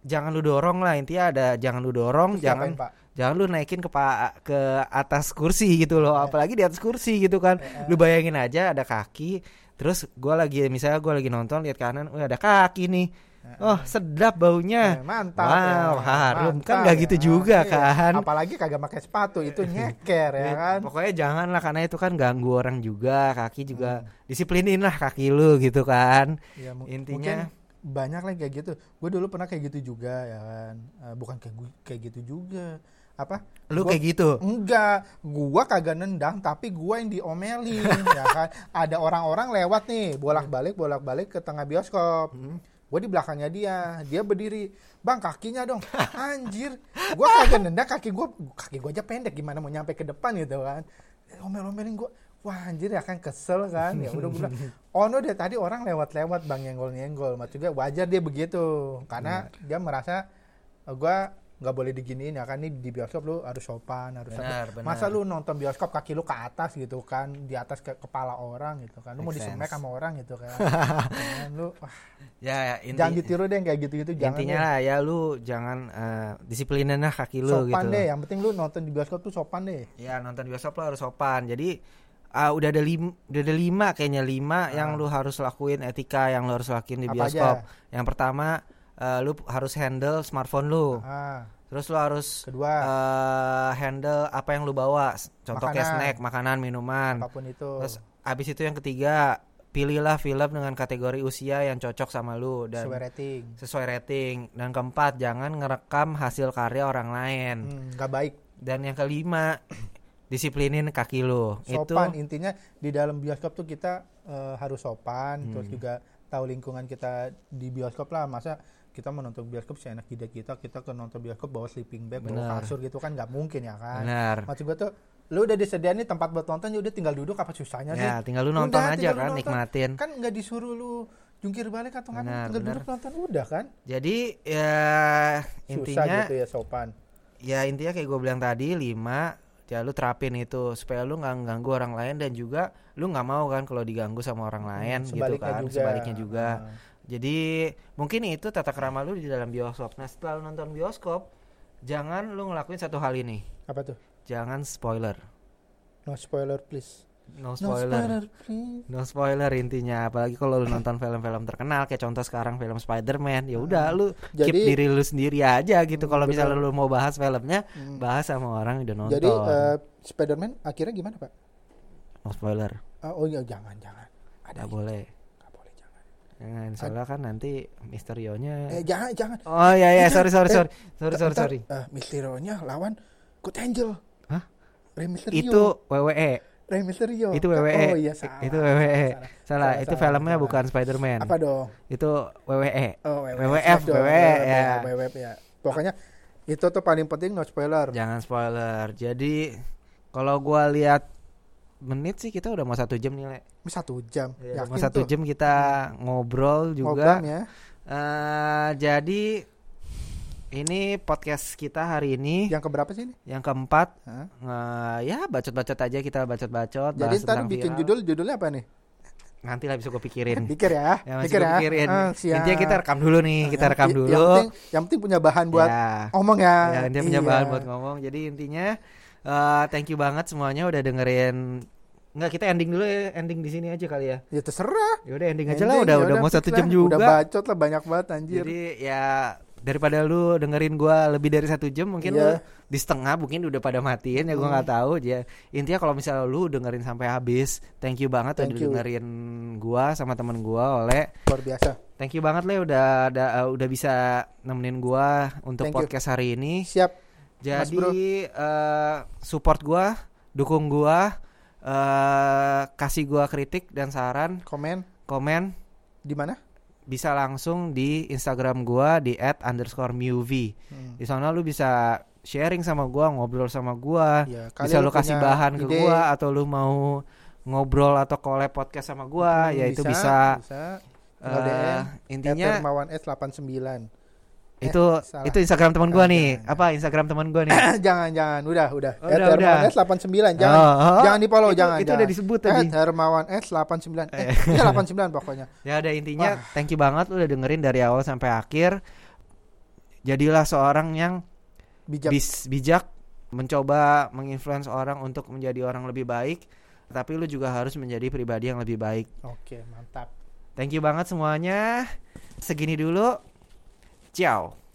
jangan lu dorong lah, intinya ada jangan lu dorong, Terus jangan ngapain, Pak? jangan lu naikin ke pa, ke atas kursi gitu loh, apalagi di atas kursi gitu kan. Lu bayangin aja ada kaki, terus gua lagi misalnya gua lagi nonton lihat kanan, wah ada kaki nih. Oh sedap baunya, Eh, mantap wow ya. harum. Mantap Kan nggak ya. gitu juga Iya. kan. Apalagi kagak pakai sepatu itu nyeker ya kan. Pokoknya jangan lah, karena itu kan ganggu orang juga. Kaki juga Hmm. disiplinin lah kaki lu gitu kan. Ya, mu- Intinya mungkin banyak lah kayak gitu. Gue dulu pernah kayak gitu juga ya kan. Eh, bukan kayak gu- kayak gitu juga. Apa? lu Gua- kayak gitu. Enggak, gua kagak nendang tapi gua yang diomelin ya kan. Ada orang-orang lewat nih, bolak-balik bolak-balik ke tengah bioskop. Gue di belakangnya dia, dia berdiri, bang kakinya dong, anjir, gue kagak nendang, kaki gue, kaki gue aja pendek, gimana mau nyampe ke depan gitu kan, omel-omelin gue, wah anjir ya kan kesel kan, ya udah gue bilang, oh no deh tadi orang lewat-lewat bang nyenggol-nyenggol, maksud gue wajar dia begitu, karena dia merasa gue nggak boleh diginiin ya kan, ini di bioskop lu harus sopan, harus Benar, apa. benar. Masa lu nonton bioskop kaki lu ke atas gitu kan, di atas ke kepala orang gitu kan, lu mau Make disemek sense. sama orang gitu kan, Jangan lu wah, Ya, ya inti, jangan ditiru deh yang kayak gitu-gitu, jangan intinya deh. lah ya lu jangan eh, disiplinin lah kaki lu Sopan gitu. deh, yang penting lu nonton di bioskop tuh sopan deh. Ya nonton bioskop lo harus sopan. Jadi ah, udah ada lima, udah ada lima kayaknya lima yang lu harus lakuin, etika yang lu harus lakuin di Apa bioskop. aja? Yang pertama eh, lu harus handle smartphone lu. Ah, Terus lu harus Kedua. eh, handle apa yang lu bawa. Contoh kayak Makanan. snack, makanan, minuman. apapun itu. Terus abis itu yang ketiga, pilihlah film dengan kategori usia yang cocok sama lu dan sesuai rating. sesuai rating. Dan keempat, jangan ngerekam hasil karya orang lain. Hmm, nggak baik. Dan yang kelima, disiplinin kaki lu. Sopan Itu intinya di dalam bioskop tuh kita eh, harus sopan, Hmm. terus juga tahu lingkungan kita di bioskop lah. Masa kita menonton bioskop seenak ide kita, kita ke nonton bioskop bawa sleeping bag, bawa Benar. kasur gitu kan nggak mungkin ya kan. benar. Maksud gue tuh lu udah disediain nih tempat buat nonton, ya udah tinggal duduk, apa susahnya sih? Ya, tinggal lu nonton Udah, aja tinggal lu kan, nonton. nikmatin. Kan nggak disuruh lu jungkir balik atau nggak, Benar, tinggal benar. duduk nonton udah kan. Jadi ya Susah intinya gitu ya sopan. ya intinya kayak gue bilang tadi lima, ya lu terapin itu supaya lu nggak ganggu orang lain dan juga lu nggak mau kan kalau diganggu sama orang lain gitu Sebaliknya kan, juga. sebaliknya juga. Ah. Jadi mungkin itu tata krama lu di dalam bioskop. Nah setelah lu nonton bioskop, jangan lu ngelakuin satu hal ini, Apa tuh? jangan spoiler. No spoiler please. No No spoiler. spoiler please. No spoiler intinya, apalagi kalau lu nonton film-film terkenal kayak contoh sekarang film Spider-Man, ya udah lu keep Jadi- diri lu sendiri aja gitu. Kalau Bener. misalnya lu mau bahas filmnya, Hmm. bahas sama orang yang udah nonton. Jadi eh, Spider-Man akhirnya gimana Pak? No spoiler, Ah, oh iya jangan jangan. Ada nggak boleh. nggak boleh jangan. Jangan, soalnya kan nanti Misterionya. Eh jangan jangan. Oh iya iya, sorry sorry Eh, sorry sorry sorry Ntar, sorry. eh, Mysterio-nya lawan Good Angel. Hah? Rey Mysterio. Itu W W E. Rey Mysterio. Itu W W E. Oh iya salah. Itu W W E. Salah. Salah, itu salah, filmnya salah. bukan Spider-Man. Apa dong? Itu W W E. Oh, W W F, dong. W W E, ya. W W F ya. Pokoknya itu tuh paling penting no spoiler. Jangan spoiler. Jadi kalau gua lihat menit sih kita udah mau satu jam nih, Le. Satu jam. Ya, Yakin mau satu tuh? jam kita ngobrol juga. Ngobrol ya. Eh, jadi ini podcast kita hari ini Yang keberapa sih ini? yang keempat. Hah? Eh, ya bacot-bacot aja, kita bacot-bacot. Jadi bahas ntar tentang bikin viral. judul judulnya apa nih? Nanti lah bisa gue pikirin. Pikir ya. Ya, masih Pikir gua ya. pikirin. Ah, siap. Intinya kita rekam dulu nih, kita Yang- rekam yang dulu. penting, yang penting punya bahan buat Ya. ngomong ya. Ya, intinya punya Iya. bahan buat ngomong. Jadi intinya eh, thank you banget semuanya udah dengerin. Enggak, kita ending dulu ya, ending di sini aja kali ya. Ya terserah. Ya udah ending aja Ending, lah, udah ya udah mau fix satu lah. jam juga. Udah bacot lah banyak banget anjir. Jadi ya daripada lu dengerin gua lebih dari satu jam, mungkin Iya. lu di setengah mungkin udah pada matiin ya, gua nggak tahu ya. Intinya kalau misalnya lu dengerin sampai habis, thank you banget Thank udah you. dengerin gua sama temen gua Oleh. Luar biasa. Thank you banget Le udah ada udah bisa nemenin gua untuk Thank you. podcast hari ini. Siap. Mas Bro. Jadi eh, support gua, dukung gua, eh, kasih gua kritik dan saran, Komen komen di mana? bisa langsung di Instagram gua di at underscore muvi. Hmm. Di sana lu bisa sharing sama gua, ngobrol sama gua, Ya, kali bisa lu lu kasih punya bahan ke ide. gua atau lu mau ngobrol atau collab podcast sama gua, Hmm, ya itu bisa. bisa. Eh, Tinggal D M. intinya Hermawan S delapan sembilan. itu salah. itu Instagram teman gua Ah, nih. jangan. Apa Instagram teman gua nih? jangan jangan udah udah. Oh, At udah, Hermawan udah. S delapan sembilan jangan. Oh, oh, Jangan di-follow, itu- jangan. itu jangan. udah disebut tadi. At Hermawan S delapan sembilan. Eh, iya delapan sembilan pokoknya. Ya ada intinya thank you banget lu udah dengerin dari awal sampai akhir. Jadilah seorang yang bijak. bis, bijak, mencoba menginfluence orang untuk menjadi orang lebih baik, tapi lu juga harus menjadi pribadi yang lebih baik. Oke, mantap. Thank you banget semuanya. Segini dulu. Ciao.